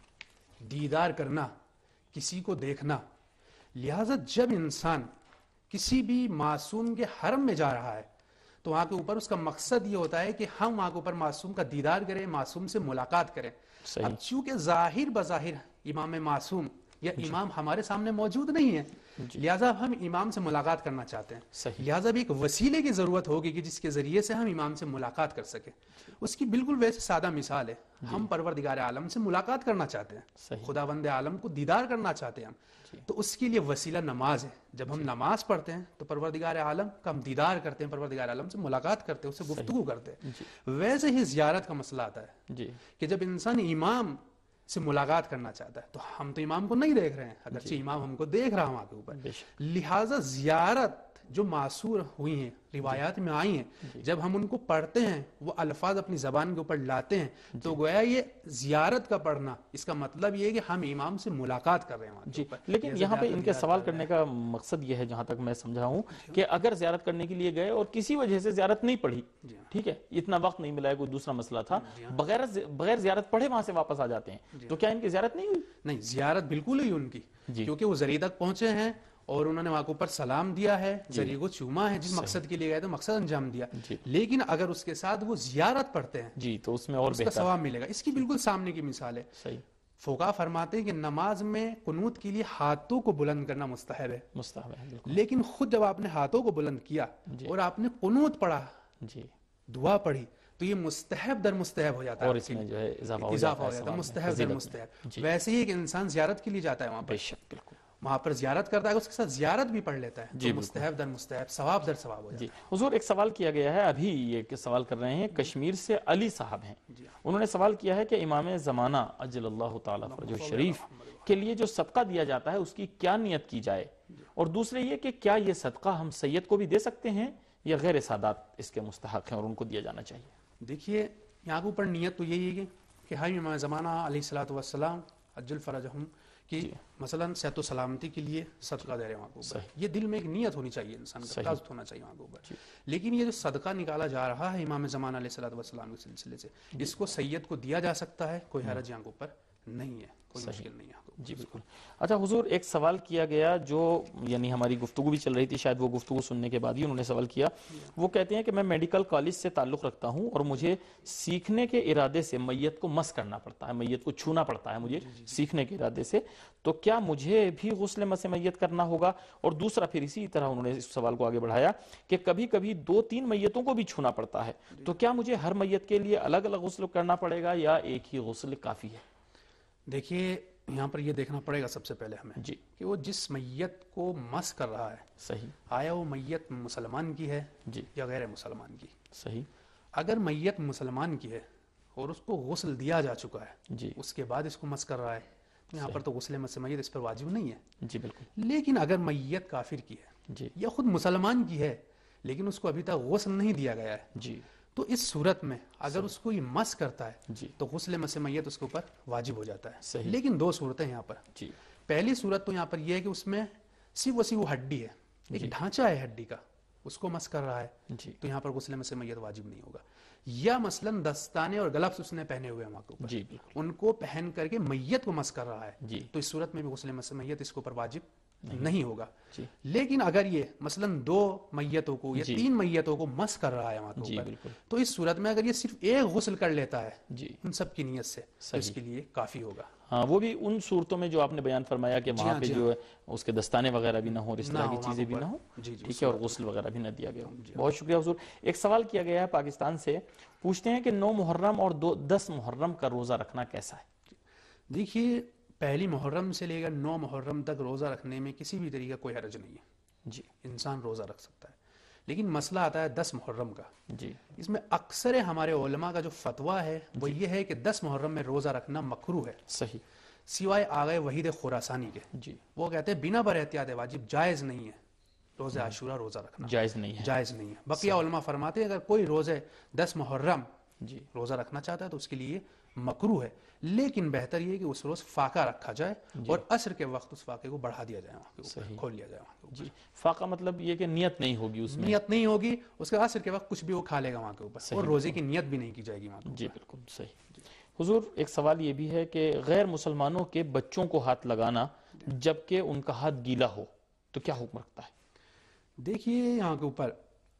دیدار کرنا، کسی کو دیکھنا. لہذا جب انسان کسی بھی معصوم کے حرم میں جا رہا ہے تو وہاں کے اوپر اس کا مقصد یہ ہوتا ہے کہ ہم وہاں کے اوپر معصوم کا دیدار کریں، معصوم سے ملاقات کریں. صحیح. اب چونکہ ظاہر بظاہر امام معصوم یا امام ہمارے سامنے موجود نہیں ہے، لہٰذا ہم امام سے ملاقات کرنا چاہتے ہیں. صحیح. لہٰذا بھی ایک وسیلے کی ضرورت ہوگی کہ جس کے ذریعے سے ہم امام سے ملاقات کر سکیں. اس کی بالکل ویسے سادہ مثال ہے، ہم پروردگار عالم سے ملاقات کرنا چاہتے ہیں، صحیح. خداوند عالم کو دیدار کرنا چاہتے ہیں ہم، تو اس کے لیے وسیلہ نماز ہے. جب ہم نماز پڑھتے ہیں تو پروردگار عالم کا ہم دیدار کرتے ہیں، پروردگار عالم سے ملاقات کرتے ہیں، اس سے گفتگو کرتے ہیں. ویسے ہی زیارت کا مسئلہ آتا ہے جی کہ جب انسان امام سے ملاقات کرنا چاہتا ہے تو ہم تو امام کو نہیں دیکھ رہے ہیں، اگرچہ امام ہم کو دیکھ رہا وہاں کے اوپر. بے شک. لہٰذا زیارت جو معصور ہوئی ہیں، روایات میں آئی ہیں، جب ہم ان کو پڑھتے ہیں، وہ الفاظ اپنی زبان کے اوپر لاتے ہیں، تو گویا یہ زیارت کا پڑھنا، اس کا مطلب یہ ہے کہ ہم امام سے ملاقات کر رہے ہیں وہاں کے جی. اوپر. لیکن یہاں پہ ان کے سوال کرنے کا مقصد یہ ہے، جہاں تک میں سمجھا ہوں، کہ اگر زیارت کرنے کے لیے گئے اور کسی وجہ سے زیارت نہیں پڑھی، ٹھیک ہے، اتنا وقت نہیں ملا ہے، کوئی دوسرا مسئلہ تھا، بغیر بغیر زیارت پڑھے وہاں سے واپس آ جاتے ہیں، تو کیا ان کی زیارت نہیں ہوئی؟ نہیں، زیارت بالکل ہی ان کی، کیونکہ وہ زری تک پہنچے ہیں اور انہوں نے وہاں کے اوپر سلام دیا ہے، زری کو چوما ہے، جس مقصد کے لیے گئے تو مقصد انجام دیا. لیکن اگر اس کے ساتھ وہ زیارت پڑھتے ہیں جی تو اس میں اور اس کا بہتر. ثواب ملے گا. اس کی بالکل سامنے کی مثال ہے. صحیح. فقہا فرماتے ہیں کہ نماز میں قنوت کے لیے ہاتھوں کو بلند کرنا مستحب ہے، مستحب ہے بالکل. لیکن خود جب آپ نے ہاتھوں کو بلند کیا اور آپ نے قنوت پڑھا، جی دعا پڑھی، تو یہ مستحب در مستحب ہو جاتا ہے، اور اس میں جو ہے اضافہ ہو اضافہ جاتا ہو ہے جاتا ہے، ثواب میں، مستحب در فضیلت میں. مستحب. جی. ویسے ہی ایک انسان زیارت کے لیے جاتا ہے وہاں پر، بے شک بالکل. وہاں پر زیارت کرتا ہے، اس کے ساتھ زیارت بھی پڑھ لیتا ہے، جی تو بالکل. مستحب در مستحب، ثواب در ثواب ہو جاتا جی حضور ایک سوال کیا گیا ہے، ابھی یہ سوال کر رہے ہیں، کشمیر سے علی صاحب ہیں، انہوں نے سوال کیا ہے کہ امام زمانہ عجل اللہ تعالیٰ فرجہ شریف کے لیے جو صدقہ دیا جاتا ہے اس کی کیا نیت کی جائے؟ اور دوسرے یہ کہ کیا یہ صدقہ ہم سید کو بھی دے سکتے ہیں یا غیر سادات اس کے مستحق ہیں اور ان کو دیا جانا چاہیے؟ دیکھیے یہاں کے اوپر نیت تو یہی ہے کہ ہائی امام زمانہ علیہ الصلوۃ والسلام اجل فرجہم کہ مثلا صحت و سلامتی کے لیے صدقہ دے رہے ہیں وہاں کے اوپر، یہ دل میں ایک نیت ہونی چاہیے، انسان کا قصد ہونا چاہیے وہاں کے اوپر. لیکن یہ جو صدقہ نکالا جا رہا ہے امام زمانہ علیہ الصلوۃ والسلام کے سلسلے سے، اس کو سید کو دیا جا سکتا ہے، کوئی حرج یہاں کے اوپر نہیں ہے، کوئی مشکل نہیں ہے. جی بالکل. اچھا حضور، ایک سوال کیا گیا جو یعنی ہماری گفتگو بھی چل رہی تھی، شاید وہ گفتگو سننے کے بعد ہی انہوں نے سوال کیا. وہ کہتے ہیں کہ میں میڈیکل کالج سے تعلق رکھتا ہوں اور مجھے سیکھنے کے ارادے سے میت کو مس کرنا پڑتا ہے، میت کو چھونا پڑتا ہے مجھے سیکھنے کے ارادے سے، تو کیا مجھے بھی غسل مس میت کرنا ہوگا؟ اور دوسرا پھر اسی طرح انہوں نے اس سوال کو آگے بڑھایا کہ کبھی کبھی دو تین میتوں کو بھی چھونا پڑتا ہے، تو کیا مجھے ہر میت کے لیے الگ الگ غسل کرنا پڑے گا یا ایک ہی غسل کافی ہے؟ دیکھیے یہاں پر یہ دیکھنا پڑے گا سب سے پہلے ہمیں جی کہ وہ جس میت کو مس کر رہا ہے صحیح، آیا وہ میت مسلمان کی ہے جی یا غیر مسلمان کی. صحیح. اگر میت مسلمان کی ہے اور اس کو غسل دیا جا چکا ہے جی اس کے بعد اس کو مس کر رہا ہے، یہاں پر تو غسل مس میت اس پر واجب نہیں ہے. جی بالکل. لیکن اگر میت کافر کی ہے جی یا خود مسلمان کی ہے لیکن اس کو ابھی تک غسل نہیں دیا گیا ہے، جی تو اس صورت میں اگر اس کو یہ مس کرتا ہے جی تو غسل مس میت اس کے اوپر واجب ہو جاتا ہے. صحیح. لیکن دو صورتیں یہاں پر. جی پہلی صورت تو یہاں پر یہ ہے کہ اس میں صرف وسی وہ ہڈی ہے، ایک ڈھانچہ ہے ہڈی کا، اس کو مس کر رہا ہے جی تو یہاں پر غسل مس میت واجب نہیں ہوگا. یا مثلا دستانے اور گلفز اس نے پہنے ہوئے ہیں وہاں کے اوپر، جی بالکل. ان کو پہن کر کے میت کو مس کر رہا ہے جی تو اس صورت میں بھی غسل مس میت اس کے اوپر واجب نہیں ہوگا. جی لیکن اگر یہ مثلا دو میتوں کو یا جی. تین میتوں کو مس کر رہا ہے وہاں کے جی اوپر بالکل. تو اس صورت میں اگر یہ صرف ایک غسل کر لیتا ہے جی ان سب کی نیت سے تو اس کے لیے کافی ہوگا. ہاں، وہ بھی ان صورتوں میں جو آپ نے بیان فرمایا کہ وہاں ہاں، پہ جی جو ہے اس کے دستانے وغیرہ بھی نہ ہو، اس نہ طرح ہو کی وہاں چیزیں بھی اوپر. نہ ہو، جی جی ٹھیک ہے، اور غسل وغیرہ بھی نہ دیا گیا ہو. بہت شکریہ حضور. ایک سوال کیا گیا ہے پاکستان سے، پوچھتے ہیں کہ نو محرم اور دو دس محرم کا روزہ رکھنا کیسا ہے؟ دیکھیے پہلی محرم سے لے کر نو محرم تک روزہ رکھنے میں کسی بھی طریقے کا کوئی حرج نہیں ہے، جی انسان روزہ رکھ سکتا ہے. لیکن مسئلہ آتا ہے دس محرم کا. جی اس میں اکثر ہمارے علماء کا جو فتویٰ ہے وہ یہ ہے کہ دس محرم میں روزہ رکھنا مکروہ ہے، صحیح. سوائے آغا وحید خراسانی کے. جی وہ کہتے ہیں بنا بر احتیاط واجب جائز نہیں ہے روزہ عاشورہ روزہ رکھنا، جائز نہیں ہے. جائز نہیں ہے. بقیہ علماء فرماتے ہیں اگر کوئی روزے دس محرم جی روزہ رکھنا چاہتا ہے تو اس کے لیے مکروہ ہے، لیکن بہتر یہ کہ اس روز فاقہ رکھا جائے اور عصر کے وقت اس فاقے کو بڑھا دیا جائے، وہاں کے اوپر کھول لیا جائے. وہاں کے اوپر جی فاقہ مطلب یہ کہ نیت نہیں ہوگی اس میں. نیت نہیں ہوگی، اس کے عصر کے وقت کچھ بھی وہ کھا لے گا وہاں کے اوپر اور روزے کی نیت بھی نہیں کی جائے گی وہاں کے جی اوپر. بالکل صحیح. حضور ایک سوال یہ بھی ہے کہ غیر مسلمانوں کے بچوں کو ہاتھ لگانا جبکہ ان کا ہاتھ گیلا ہو تو کیا حکم رکھتا ہے؟ دیکھیے یہاں کے اوپر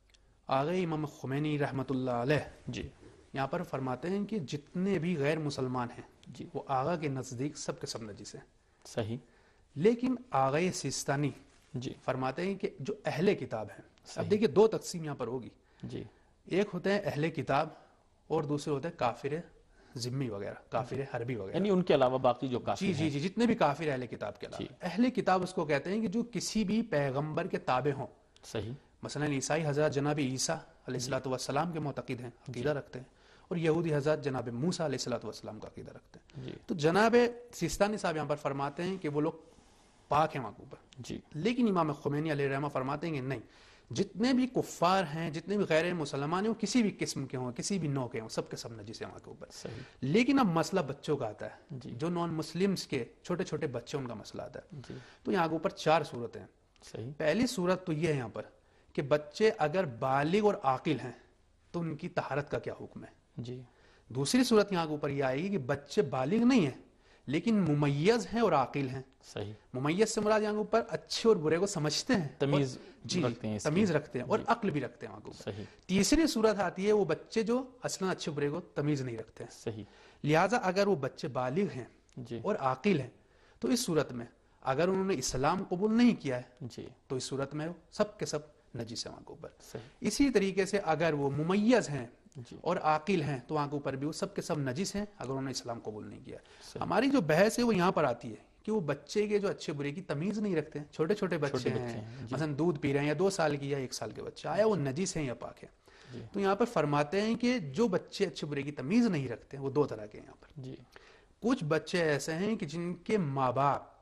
آغا امام خمینی رحمۃ اللہ علیہ جی یہاں پر فرماتے ہیں کہ جتنے بھی غیر مسلمان ہیں جی وہ آغا کے نزدیک سب کے سب نجس ہیں. صحیح. لیکن آغا سیستانی جی فرماتے ہیں کہ جو اہل کتاب ہیں، اب دیکھیے دو تقسیم یہاں پر ہوگی، جی ایک ہوتے ہیں اہل کتاب اور دوسرے ہوتے ہیں کافر ذمی وغیرہ، کافر حربی وغیرہ. یعنی ان کے علاوہ باقی جو کافر جی جی جی جتنے بھی کافر اہل کتاب کے علاوہ. اہل کتاب اس کو کہتے ہیں کہ جو کسی بھی پیغمبر کے تابع ہوں. صحیح. مثلا عیسائی حضرت جناب عیسیٰ علیہ الصلوۃ والسلام کے معتقد ہیں، عقیدہ رکھتے ہیں، اور یہودی حضرت جناب موسیٰ علیہ الصلوۃ والسلام کا عقیدہ رکھتے ہیں. جی تو جناب سیستانی صاحب یہاں پر فرماتے ہیں کہ وہ لوگ پاک ہیں وہاں کے اوپر. جی لیکن امام خمینی علیہ الرحمہ فرماتے ہیں کہ نہیں، جتنے بھی کفار ہیں، جتنے بھی غیر مسلمان ہیں، وہ کسی بھی قسم کے ہوں، کسی بھی نوع کے ہوں، سب کے سب نجس ہیں وہاں کے اوپر. صحیح. لیکن اب مسئلہ بچوں کا آتا ہے، جی جو نان مسلمس کے چھوٹے چھوٹے بچے ان کا مسئلہ آتا ہے. جی تو یہاں کے اوپر چار صورتیں ہیں. صحیح. پہلی صورت تو یہ ہے یہاں پر کہ بچے اگر بالغ اور عاقل ہیں تو ان کی طہارت کا کیا حکم ہے. جی دوسری صورت یہاں کے اوپر یہ آئے گی کہ بچے بالغ نہیں ہیں لیکن ممیز ہیں اور عاقل ہیں. صحیح. ممیز سے مراد یہاں کے اوپر اچھے اور برے کو سمجھتے ہیں، تمیز جی رکھتے ہیں اس کی. تمیز رکھتے ہیں اور عقل بھی رکھتے ہیں وہاں کے اوپر. صحیح. تیسری صورت آتی ہے وہ بچے جو اصلا اچھے برے کو تمیز نہیں رکھتے ہیں. صحیح. لہٰذا اگر وہ بچے بالغ ہیں جی اور عاقل ہیں تو اس صورت میں اگر انہوں نے اسلام قبول نہیں کیا ہے جی تو اس صورت میں سب کے سب نجس ہیں وہاں کے اوپر. صحیح. اسی طریقے سے اگر وہ ممیز ہیں جی اور عاقل ہیں تو وہاں کے اوپر بھی وہ سب کے سب نجس ہیں اگر انہوں نے اسلام قبول نہیں کیا. صحیح. ہماری جو بحث ہے وہ یہاں پر آتی ہے کہ وہ بچے کے جو اچھے برے کی تمیز نہیں رکھتے ہیں، چھوٹے چھوٹے بچے چھوٹے ہیں، بچے ہیں. جی. مثلا دودھ پی رہے ہیں یا دو سال کی یا ایک سال کے بچے، آیا وہ نجس ہیں یا پاک ہیں. جی. تو یہاں پر فرماتے ہیں کہ جو بچے اچھے برے کی تمیز نہیں رکھتے ہیں وہ دو طرح کے ہیں یہاں پر. جی کچھ بچے ایسے ہیں کہ جن کے ماں باپ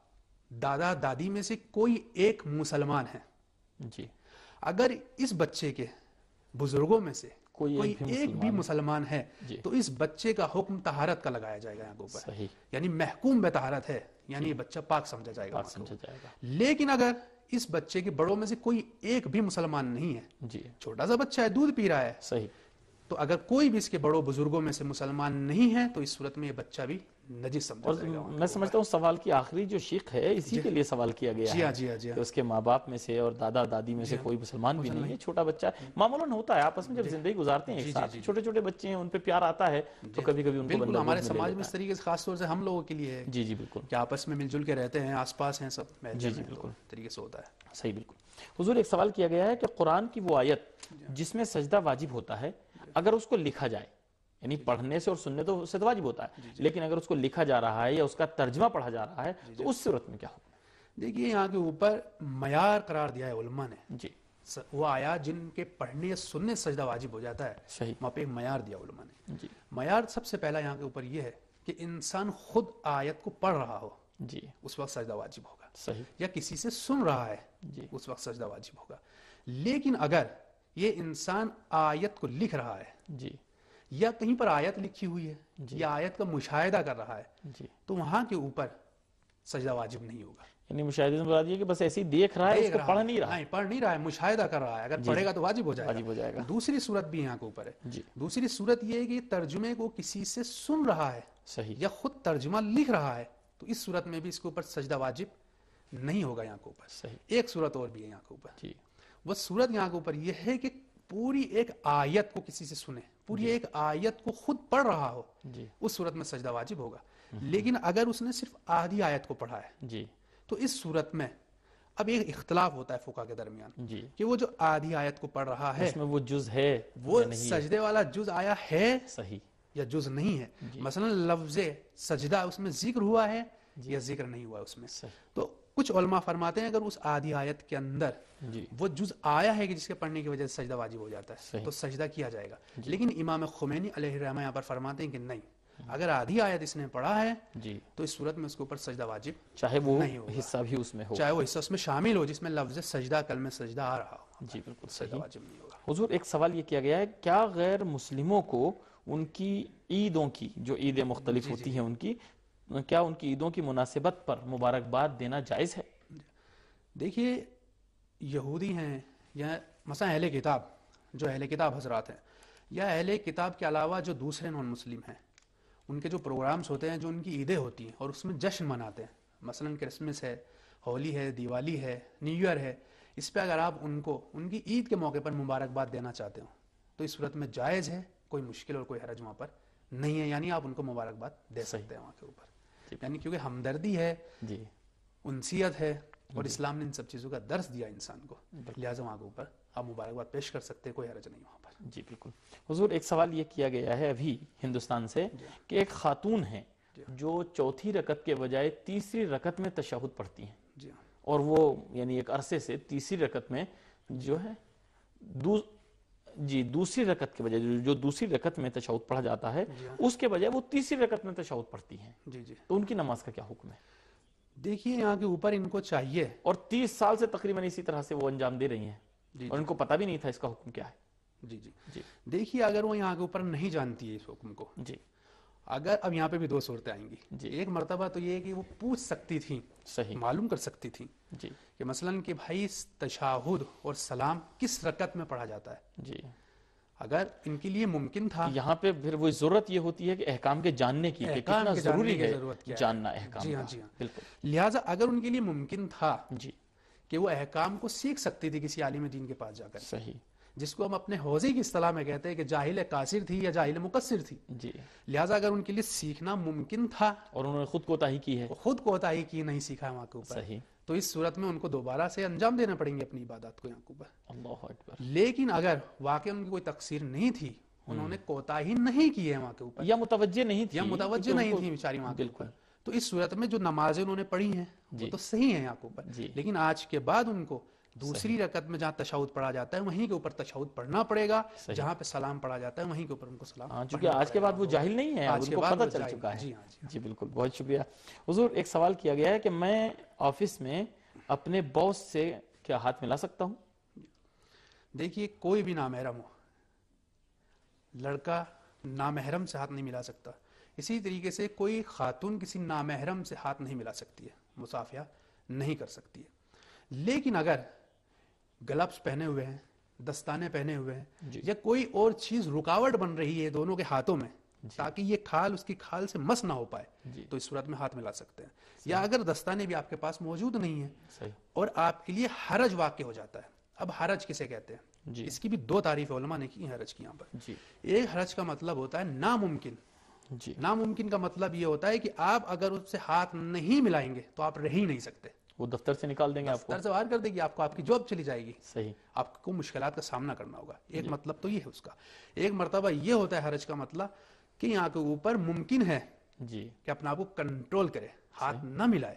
دادا دادی میں سے کوئی ایک مسلمان ہے، جی اگر اس بچے کے بزرگوں میں سے کوئی کوئی ایک بھی ایک بھی مسلمان ہے جی تو اس بچے کا حکم طہارت کا لگایا جائے گا یہاں کے اوپر، صحیح یعنی محکوم بطہارت ہے، یعنی یہ بچہ پاک سمجھا جائے گا بات وہاں کے سمجھا اوپر۔ جائے گا لیکن اگر اس بچے کے بڑوں میں سے کوئی ایک بھی مسلمان نہیں ہے، جی چھوٹا سا بچہ ہے، دودھ پی رہا ہے، صحیح تو اگر کوئی بھی اس کے بڑوں بزرگوں میں سے مسلمان نہیں ہے تو اس صورت میں یہ بچہ بھی نجس سمجھا اور جائے گا وہاں میں کے سمجھتا ہوں سوال کی آخری جو شق ہے اسی کے لیے سوال کیا گیا جی ہاں ہے جی ہاں جی کہ ہاں اس کے ماں باپ میں سے اور دادا دادی میں سے کوئی مسلمان بھی نہیں ہے، چھوٹا بچہ ہے، معمولاً ہوتا ہے آپس میں جب زندگی گزارتے ہیں ایک ساتھ، چھوٹے چھوٹے بچے ہیں ان پہ پیار آتا ہے تو کبھی کبھی ان کو بالکل بندہ ہمارے گود میں لے سماج میں لیتا اس طریقے سے خاص طور سے ہم لوگوں کے لیے ہے ہے۔ جی جی بالکل کہ آپس میں مل جل کے رہتے ہیں، آس پاس ہیں، سب محلے جی جی میں، تو بالکل طریقے سے ہوتا ہے۔ صحیح بالکل۔ حضور ایک سوال کیا گیا ہے کہ قرآن کی وہ آیت جس میں سجدہ واجب ہوتا ہے اگر اس کو لکھا جائے، یعنی پڑھنے سے اور سننے تو سے تو واجب ہوتا ہے لیکن اگر اس کو لکھا جا رہا ہے یا اس کا ترجمہ پڑھا جا رہا ہے تو اس صورت میں کیا حکم دیکھیے یہاں کے اوپر معیار قرار دیا ہے علماء نے، ہے؟ جی وہ آیات جن کے پڑھنے یا سننے سے سجدہ واجب ہو جاتا ہے صحیح وہاں پہ ایک معیار دیا علماء نے۔ جی معیار سب سے پہلا یہاں کے اوپر یہ ہے کہ انسان خود آیت کو پڑھ رہا ہو، جی اس وقت سجدہ واجب ہوگا، صحیح یا کسی سے سن رہا ہے جی اس وقت سجدہ واجب ہوگا۔ لیکن اگر یہ انسان آیت کو لکھ رہا ہے جی یا کہیں پر آیت لکھی ہوئی ہے جی یا آیت کا مشاہدہ کر رہا ہے جی تو وہاں کے اوپر سجدہ واجب نہیں ہوگا۔ یعنی مشاہدے سے مراد یہ کہ بس ایسے ہی دیکھ رہا ہے، اس دیکھ کو رہا پڑھ ہے، نہیں رہا نہیں پڑھ نہیں رہا ہے، مشاہدہ کر رہا ہے، اگر پڑھے گا تو واجب ہو جائے واجب ہو جائے گا۔ گا۔ دوسری صورت بھی یہاں کے اوپر ہے، جی دوسری صورت یہ ہے کہ ترجمے کو کسی سے سن رہا ہے صحیح یا خود ترجمہ لکھ رہا ہے تو اس صورت میں بھی اس کے اوپر سجدہ واجب نہیں ہوگا یہاں کے اوپر۔ صحیح ایک صورت اور بھی ہے یہاں کے اوپر، جی وہ صورت یہاں کے اوپر یہ ہے کہ پوری ایک آیت کو کسی سے سنے، پوری ایک آیت کو خود پڑھ رہا ہو، جی اس صورت میں سجدہ واجب ہوگا۔ لیکن اگر اس نے صرف آدھی آیت کو پڑھا ہے جی تو اس صورت میں اب ایک اختلاف ہوتا ہے فقہا کے درمیان جی کہ وہ جو آدھی آیت کو پڑھ رہا ہے اس میں وہ جز ہے وہ یا نہیں ہے؟ سجدے والا جز آیا ہے صحیح یا جز نہیں ہے۔ مثلا لفظ سجدہ اس میں ذکر ہوا ہے یا ذکر نہیں ہوا اس میں، صحیح تو کچھ علماء فرماتے ہیں اگر اس آدھی آیت کے اندر جی وہ جز آیا ہے کہ جس کے پڑھنے کی وجہ سے سجدہ واجب ہو جاتا ہے صحیح تو سجدہ کیا جائے گا۔ لیکن امام خمینی علیہ الرحمہ یہاں پر فرماتے ہیں کہ نہیں، اگر آدھی آیت اس نے پڑھا ہے جی تو اس صورت میں اس کے اوپر سجدہ واجب چاہے وہ نہیں ہوگا، حصہ بھی اس میں ہو۔ چاہے وہ حصہ اس میں شامل ہو جس میں لفظ سجدہ کلمہ سجدہ آ رہا ہو، جی بالکل سجدہ صحیح۔ واجب نہیں ہوگا۔ حضور ایک سوال یہ کیا گیا ہے کیا غیر مسلموں کو ان کی عیدوں کی جو عیدیں مختلف ہوتی ہیں ان کی کیا ان کی عیدوں کی مناسبت پر مبارکباد دینا جائز ہے؟ دیکھیے یہودی ہیں یا مثلا اہل کتاب، جو اہل کتاب حضرات ہیں یا اہل کتاب کے علاوہ جو دوسرے نان مسلم ہیں، ان کے جو پروگرامز ہوتے ہیں، جو ان کی عیدیں ہوتی ہیں اور اس میں جشن مناتے ہیں، مثلا کرسمس ہے، ہولی ہے، دیوالی ہے، نیو ایئر ہے، اس پہ اگر آپ ان کو ان کی عید کے موقع پر مبارکباد دینا چاہتے ہو تو اس صورت میں جائز ہے، کوئی مشکل اور کوئی حرج وہاں پر نہیں ہے، یعنی آپ ان کو مبارکباد دے سکتے ہیں وہاں کے اوپر، یعنی کیونکہ ہمدردی ہے، جی انسیت ہے اور اسلام نے ان سب چیزوں کا درس دیا انسان کو، لہٰذا وہاں کے اوپر آپ مبارکباد پیش کر سکتے ہیں، کوئی حرج نہیں وہاں پر۔ جی بالکل۔ حضور ایک سوال یہ کیا گیا ہے ابھی ہندوستان سے کہ ایک خاتون ہیں جو چوتھی رکعت کے بجائے تیسری رکعت میں تشہد پڑھتی ہیں جی ہاں اور وہ یعنی ایک عرصے سے تیسری رکعت میں جو ہے دو جی دوسری رکعت کے بجائے جو دوسری رکعت میں تشہد پڑھا جاتا ہے اس کے بجائے وہ تیسری رکعت میں تشہد پڑھتی ہیں، جی جی تو ان کی نماز کا کیا حکم ہے؟ دیکھیے یہاں کے اوپر ان کو چاہیے، اور تیس سال سے تقریباً اسی طرح سے وہ انجام دے رہی ہیں جی اور ان کو پتہ بھی نہیں تھا اس کا حکم کیا ہے۔ جی جی جی دیکھیے اگر وہ یہاں کے اوپر نہیں جانتی ہے اس حکم کو، جی اگر اب یہاں پہ بھی دو صورتیں آئیں گی، جی ایک مرتبہ تو یہ ہے کہ وہ پوچھ سکتی تھیں، صحیح معلوم کر سکتی تھیں جی کہ مثلا کہ بھائی تشہد اور سلام کس رکعت میں پڑھا جاتا ہے، جی اگر ان کے لیے ممکن تھا، یہاں پہ پھر وہ ضرورت یہ ہوتی ہے کہ احکام کے جاننے کی کہ احکام کتنا کے جاننے ضروری کی ہے ضرورت کیا ہے۔ جاننا احکام جی ہاں کا۔ جی ہاں بالکل لہٰذا اگر ان کے لیے ممکن تھا جی کہ وہ احکام کو سیکھ سکتی تھی کسی عالم دین کے پاس جا کر، صحیح جس کو ہم اپنے حوزے کی اصطلاح میں کہتے ہیں کہ جاہل قاصر تھی یا جاہل مقصر تھی، جی لہٰذا اگر ان کے لیے سیکھنا ممکن تھا، اور انہوں نے خود کوتاہی کی ہے، وہ خود کوتاہی کی نہیں سیکھا وہاں کے اوپر، صحیح تو اس صورت میں ان کو دوبارہ سے انجام دینا پڑیں گے اپنی عبادات کو یہاں کے اوپر۔ اللہ اکبر۔ لیکن اگر واقع ان کی کوئی تقصیر نہیں تھی، انہوں نے کوتاہی نہیں کی ہے وہاں کے اوپر یا متوجہ نہیں تھی یا متوجہ کیونکہ ان نہیں کو- تھی بیچاری وہاں کے بالکل اوپر، تو اس صورت میں جو نمازیں انہوں نے پڑھی ہیں وہ جی تو صحیح ہیں یہاں کے اوپر، جی لیکن آج کے بعد ان کو दूसरी रकत में जहाँ तशहुद पढ़ा जाता है वहीं के ऊपर तशहुद पढ़ना पड़ेगा, जहाँ पे सलाम पढ़ा जाता है वहीं के ऊपर उनको सलाम। हाँ, चूंकि आज के बाद वो जाहिल नहीं है, आज के उनको बाद पता वो चल जाहिल- चुका है। जी हाँ, जी जी बिल्कुल, बहुत शुक्रिया हुजूर। एक सवाल किया गया है कि मैं ऑफिस में अपने बॉस से क्या हाथ मिला सकता हूँ? देखिए, कोई भी नामहरम हो, लड़का नामहरम से हाथ नहीं मिला सकता, इसी तरीके से कोई खातून किसी नामहरम से हाथ नहीं मिला सकती है, मुसाफिया नहीं कर सकती है। लेकिन अगर ग्लव्स पहने हुए हैं, दस्ताने पहने हुए हैं, या कोई और चीज रुकावट बन रही है दोनों के हाथों में ताकि ये खाल उसकी खाल से मस ना हो पाए, तो इस सूरत में हाथ मिला सकते हैं। या अगर दस्ताने भी आपके पास मौजूद नहीं है सही। और आपके लिए हरज वाक़ हो जाता है। अब हरज किसे कहते हैं, जी। इसकी भी दो तारीफ उलमा ने की हरज की यहाँ पर। जी एक हरज का मतलब होता है नामुमकिन। जी नामुमकिन का मतलब ये होता है कि आप अगर उससे हाथ नहीं मिलाएंगे तो आप रह ही नहीं सकते, वो दफ्तर से निकाल देंगे आपको। दफ्तर से बाहर कर देगी आपको, आपकी जॉब चली जाएगी, सही। आपको मुश्किलात का सामना करना होगा। एक मतलब तो ये है उसका। एक मर्तबा ये होता है हरज का मतलब कि यहाँ के ऊपर मुमकिन है जी कि अपने आप को कंट्रोल करे, हाथ न मिलाए,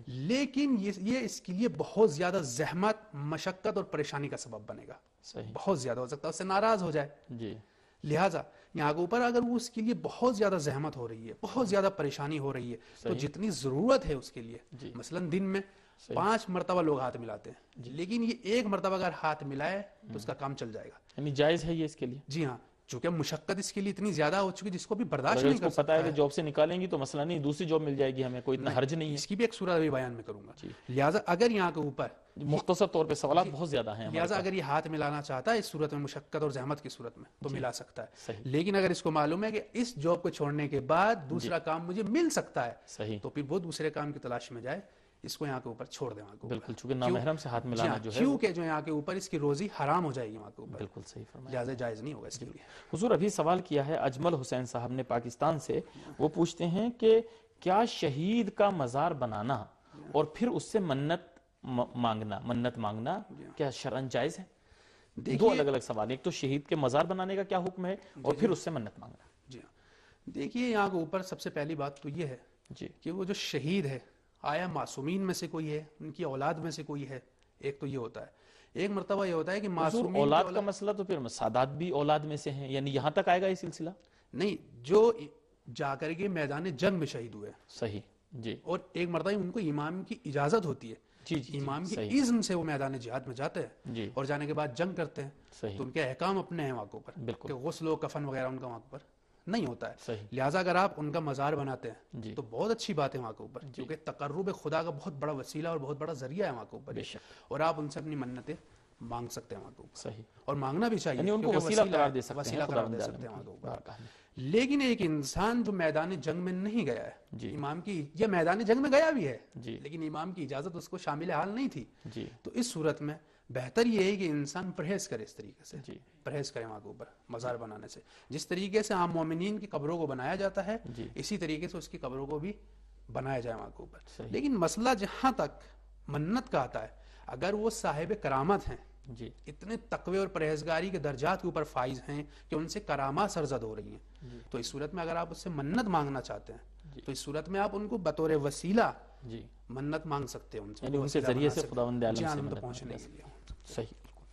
लेकिन ये ये इसके लिए बहुत ज्यादा जहमत, मशक्कत और परेशानी का सबब बनेगा। सही। बहुत ज्यादा हो सकता है उससे नाराज हो जाए। जी लिहाजा यहाँ के ऊपर अगर वो उसके लिए बहुत ज्यादा जहमत हो रही है, बहुत ज्यादा परेशानी हो रही है, तो जितनी जरूरत है उसके लिए, मसलन दिन में पांच मरतबा लोग हाथ मिलाते हैं, लेकिन ये एक मरतबा अगर हाथ मिलाए तो उसका काम चल जाएगा। यानी जायज है ये इसके लिए? जी हाँ, चूंकि मुशक्कत इसके लिए इतनी ज्यादा हो चुकी है जिसको भी बर्दाश्त अगर नहीं इसको कर पता है सकता कि जॉब से निकालेंगी तो मसला नहीं, दूसरी जॉब मिल जाएगी हमें, कोई इतना हर्ज नहीं है। इसकी भी एक सूरत अभी बयान में करूंगा। लिहाजा अगर यहाँ के ऊपर मुख्तसर तौर पे सवाल बहुत ज्यादा हैं, लिहाजा अगर ये हाथ मिलाना चाहता है इस सूरत में, मुशक्कत और जहमत की सूरत में, तो मिला सकता है। सही। लेकिन अगर इसको मालूम है कि इस जॉब को छोड़ने के बाद दूसरा काम मुझे मिल सकता है, सही, तो फिर वो दूसरे काम की तलाश में जाए, इसको यहाँ के ऊपर छोड़ दे वहाँ के ऊपर। बिल्कुल, चूंकि नामहरम से हाथ मिलाना जो है, क्योंकि जो यहाँ के ऊपर इसकी रोजी हराम हो जाएगी वहाँ के ऊपर, बिल्कुल सही फरमाया। लिहाजा जायज नहीं होगा इसके लिए। हुजूर, अभी सवाल किया है अजमल हुसैन साहब ने पाकिस्तान से। वो पूछते हैं कि क्या शहीद का मजार बनाना और फिर उससे मन्नत मांगना मन्नत मांगना क्या शरअन जायज है? दो अलग अलग सवाल, एक तो शहीद के मजार बनाने का क्या हुक्म है और फिर उससे मन्नत मांगना। जी हाँ, देखिए यहाँ के ऊपर सबसे पहली बात तो ये है जी कि वो जो शहीद है, आया मासूमीन में से कोई है, उनकी औलाद में से कोई है, एक तो ये होता है। एक मरतबा ये होता है कि मासूमीन औलाद का मसला तो फिर सादात भी औलाद में से हैं, यानी यहाँ तक आएगा ये सिलसिला? नहीं, जो जाकर के मैदान जंग में शहीद हुए। सही जी। और एक मरतबा उनको इमाम की इजाजत होती है, जी जी, इमाम जी, की इज़्न से वो मैदान जिहाद में जाते हैं जी। और जाने के बाद जंग करते हैं। सही। तो उनके अहकाम अपने हैं वहाँ के ऊपर, बिल्कुल। गुस्ल कफन वगैरह उनका वहाँ पर नहीं होता है। सही। लिहाजा अगर आप उनका मजार बनाते हैं तो बहुत अच्छी बात है वहाँ के ऊपर, क्योंकि तकर्रुब खुदा का बहुत बड़ा वसीला और बहुत बड़ा जरिया है वहाँ के ऊपर, और आप उनसे अपनी मन्नतें मांग सकते हैं वहाँ के ऊपर। सही। और मांगना भी चाहिए, यानी उनको क्योंकि वसीला करार दे सकते हैं, वसीला खुदा करार दे बंदा सकते हैं वहाँ के ऊपर। बारकाह। लेकिन एक इंसान जो मैदान जंग में नहीं गया है, जी। इमाम की, या मैदान जंग में गया भी है जी। लेकिन इमाम की इजाजत उसको शामिल हाल नहीं थी, जी। तो इस सूरत में बेहतर ये है कि इंसान परहेज करे, इस तरीके से जी। परहेज करे वहाँ के ऊपर मजार बनाने से। जिस तरीके से आम मोमिनीन की कब्रों को बनाया जाता है, इसी तरीके से उसकी कब्रों को भी बनाया जाए वहाँ के ऊपर। लेकिन मसला जहाँ तक मन्नत का आता है, अगर वो साहिब करामत हैं, जी। इतने तकवे और परहेजगारी के दर्जात के ऊपर फाइज हैं कि उनसे करामात सरजद हो रही हैं, तो इस सूरत में अगर आप उससे मन्नत मांगना चाहते हैं तो इस सूरत में आप उनको बतौर वसीला जी मन्नत मांग सकते हैं उनसे, यानी उनके जरिए से खुदावंद आलम से मदद पहुंचने के लिए। सही।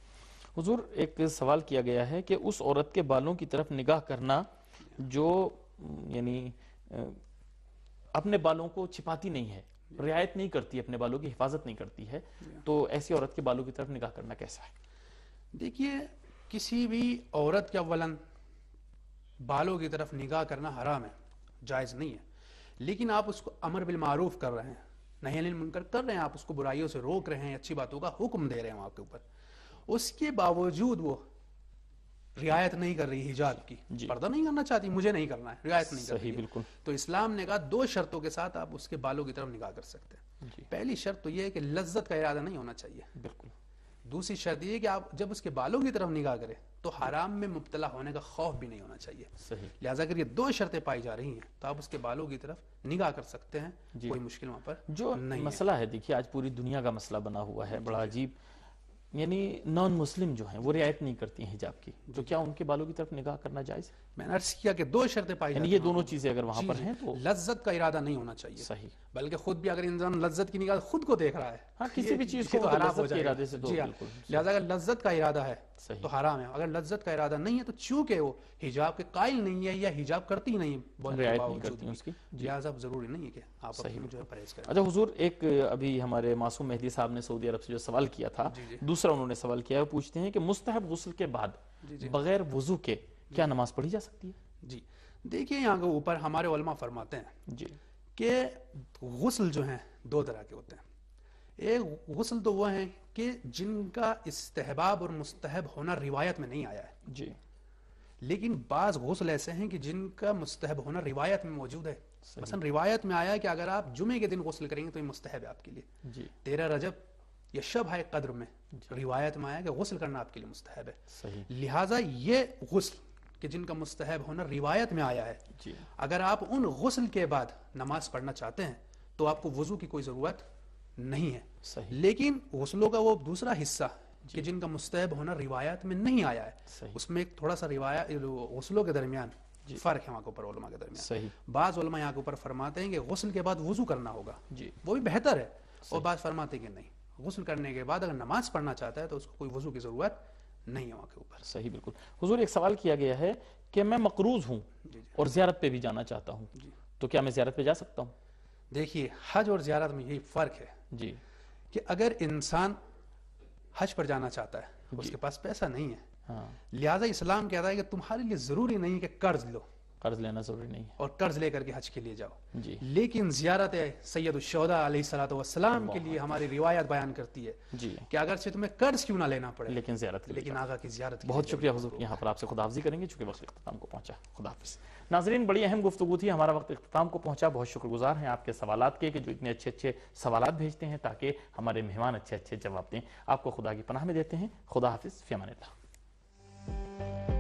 हुजूर, एक सवाल किया गया है कि उस औरत के बालों की तरफ निगाह करना जो यानी अपने बालों को छिपाती नहीं है, रियायत नहीं करती, अपने बालों की हिफाजत नहीं करती है, तो ऐसी औरत के बालों की तरफ निगाह करना कैसा है? देखिए, किसी भी औरत के अव्वलन बालों की तरफ निगाह करना हराम है, जायज नहीं है। लेकिन आप उसको अमर बिल मारूफ कर रहे हैं, नही अनिल मुनकर कर रहे हैं, आप उसको बुराइयों से रोक रहे हैं, अच्छी बातों का हुक्म दे रहे हैं वहां के ऊपर, उसके बावजूद वो रियायत नहीं कर रही हिजाब की, पर्दा नहीं करना चाहती, मुझे नहीं करना है, रियायत नहीं कर रही, बिल्कुल। तो इस्लाम ने कहा दो शर्तों के साथ आप उसके बालों की तरफ निगाह कर सकते हैं। पहली शर्त तो यह है कि लज्जत का इरादा नहीं होना चाहिए, बिल्कुल। दूसरी शर्त यह है कि आप जब उसके बालों की तरफ निगाह करें तो हराम में मुब्तला होने का खौफ भी नहीं होना चाहिए। सही। लिहाजा अगर ये दो शर्तें पाई जा रही हैं तो आप उसके बालों की तरफ निगाह कर सकते हैं, कोई मुश्किल वहां पर जो नहीं मसला है। देखिए, आज पूरी दुनिया का मसला बना हुआ है, बड़ा अजीब। یعنی نان مسلم جو ہیں وہ رعایت نہیں کرتی ہیں حجاب کی، تو کیا ان کے بالوں کی طرف نگاہ کرنا جائز ہے؟ میں نے عرض کیا کہ دو شرطیں پائی یعنی جاتی یہ ہیں دونوں چیزیں اگر وہاں جی پر جی ہیں تو لذت کا ارادہ نہیں ہونا چاہیے، صحیح، بلکہ خود بھی اگر انسان لذت کی نگاہ خود کو دیکھ رہا ہے ہاں کسی یہ- بھی چیز یہ کو تو وہ تو حرام ہو لذت کے جائے گا۔ ارادے سے تو جی ہاں، بالکل لہٰذا اگر لذت کا ارادہ ہے صحیح، تو حرام ہے، اگر لذت کا ارادہ نہیں ہے تو چونکہ وہ حجاب کے قائل نہیں ہے یا حجاب کرتی نہیں بولنے کے رعایت نہیں باوجود کرتی ہیں اس کی، بھی، لہٰذا ضروری نہیں ہے کہ آپ صحیح، اپنی جو ہے پرہیز کریں۔ اچھا حضور، ایک ابھی ہمارے معصوم مہدی صاحب نے سعودی عرب سے جو سوال کیا تھا، جی جی دوسرا انہوں نے سوال کیا ہے، وہ پوچھتے ہیں کہ مستحب غسل کے بعد جی جی بغیر وضو کے کیا نماز پڑھی جا سکتی ہے؟ جی دیکھیے یہاں کے اوپر ہمارے علماء فرماتے ہیں جی کہ غسل جو ہیں دو طرح کے ہوتے ہیں۔ ایک غسل تو وہ ہیں کہ جن کا استحباب اور مستحب ہونا روایت میں نہیں آیا ہے، جی لیکن بعض غسل ایسے ہیں کہ جن کا مستحب ہونا روایت میں موجود ہے۔ صحیح، مثلا روایت میں آیا ہے کہ اگر آپ جمعے کے دن غسل کریں گے تو یہ مستحب ہے آپ کے لیے، جی تیرہ رجب یا شب قدر میں روایت میں آیا کہ غسل کرنا آپ کے لیے مستحب ہے۔ صحیح، لہٰذا یہ غسل کہ جن کا مستحب ہونا روایت میں آیا ہے، جی اگر آپ ان غسل کے بعد نماز پڑھنا چاہتے ہیں تو آپ کو وضو کی کوئی ضرورت نہیں ہے۔ صحیح، لیکن غسلوں کا وہ دوسرا حصہ کہ جن کا مستحب ہونا روایت میں نہیں آیا ہے، صحیح، اس میں ایک تھوڑا سا روایت غسلوں کے درمیان فرق ہے وہاں کے اوپر علماء کے درمیان۔ صحیح، بعض علماء یہاں کے اوپر فرماتے ہیں کہ غسل کے بعد وضو کرنا ہوگا، جی وہ بھی بہتر ہے، اور بعض فرماتے ہیں کہ نہیں، غسل کرنے کے بعد اگر نماز پڑھنا چاہتا ہے تو اس کو کوئی وضو کی ضرورت نہیں ہے وہاں کے اوپر۔ صحیح، بالکل حضور۔ ایک سوال کیا گیا ہے کہ میں مقروض ہوں جی جی اور زیارت پہ بھی جانا چاہتا ہوں، جی تو کیا میں زیارت پہ جا سکتا ہوں؟ دیکھیے حج اور زیارت میں یہی فرق ہے جی کہ اگر انسان حج پر جانا چاہتا ہے اس کے پاس پیسہ نہیں ہے، ہاں، لہٰذا اسلام کہتا ہے کہ تمہارے لیے ضروری نہیں کہ قرض لو قرض لینا ضروری نہیں ہے، اور قرض لے کر کے حج کے لیے جاؤ، جی لیکن زیارت سید الشہداء علیہ الصلوۃ والسلام کے لیے ہماری روایت بیان کرتی ہے جی، کہ اگرچہ تمہیں قرض کیوں نہ لینا پڑے لیکن زیارت کے لیے لیکن آقا کی زیارت کے بہت لیے شکریہ حضور، یہاں پر آپ سے خداحافظی کریں گے چونکہ وقت اختتام کو پہنچا۔ خدا حافظ۔ ناظرین، بڑی اہم گفتگو تھی، ہمارا وقت اختتام کو پہنچا۔ بہت شکر گزار ہیں آپ کے سوالات کے کہ جو اتنے اچھے اچھے سوالات بھیجتے ہیں تاکہ ہمارے مہمان اچھے اچھے جواب دیں۔ آپ کو خدا کی پناہ میں دیتے ہیں۔ خدا حافظ، فی امان اللہ۔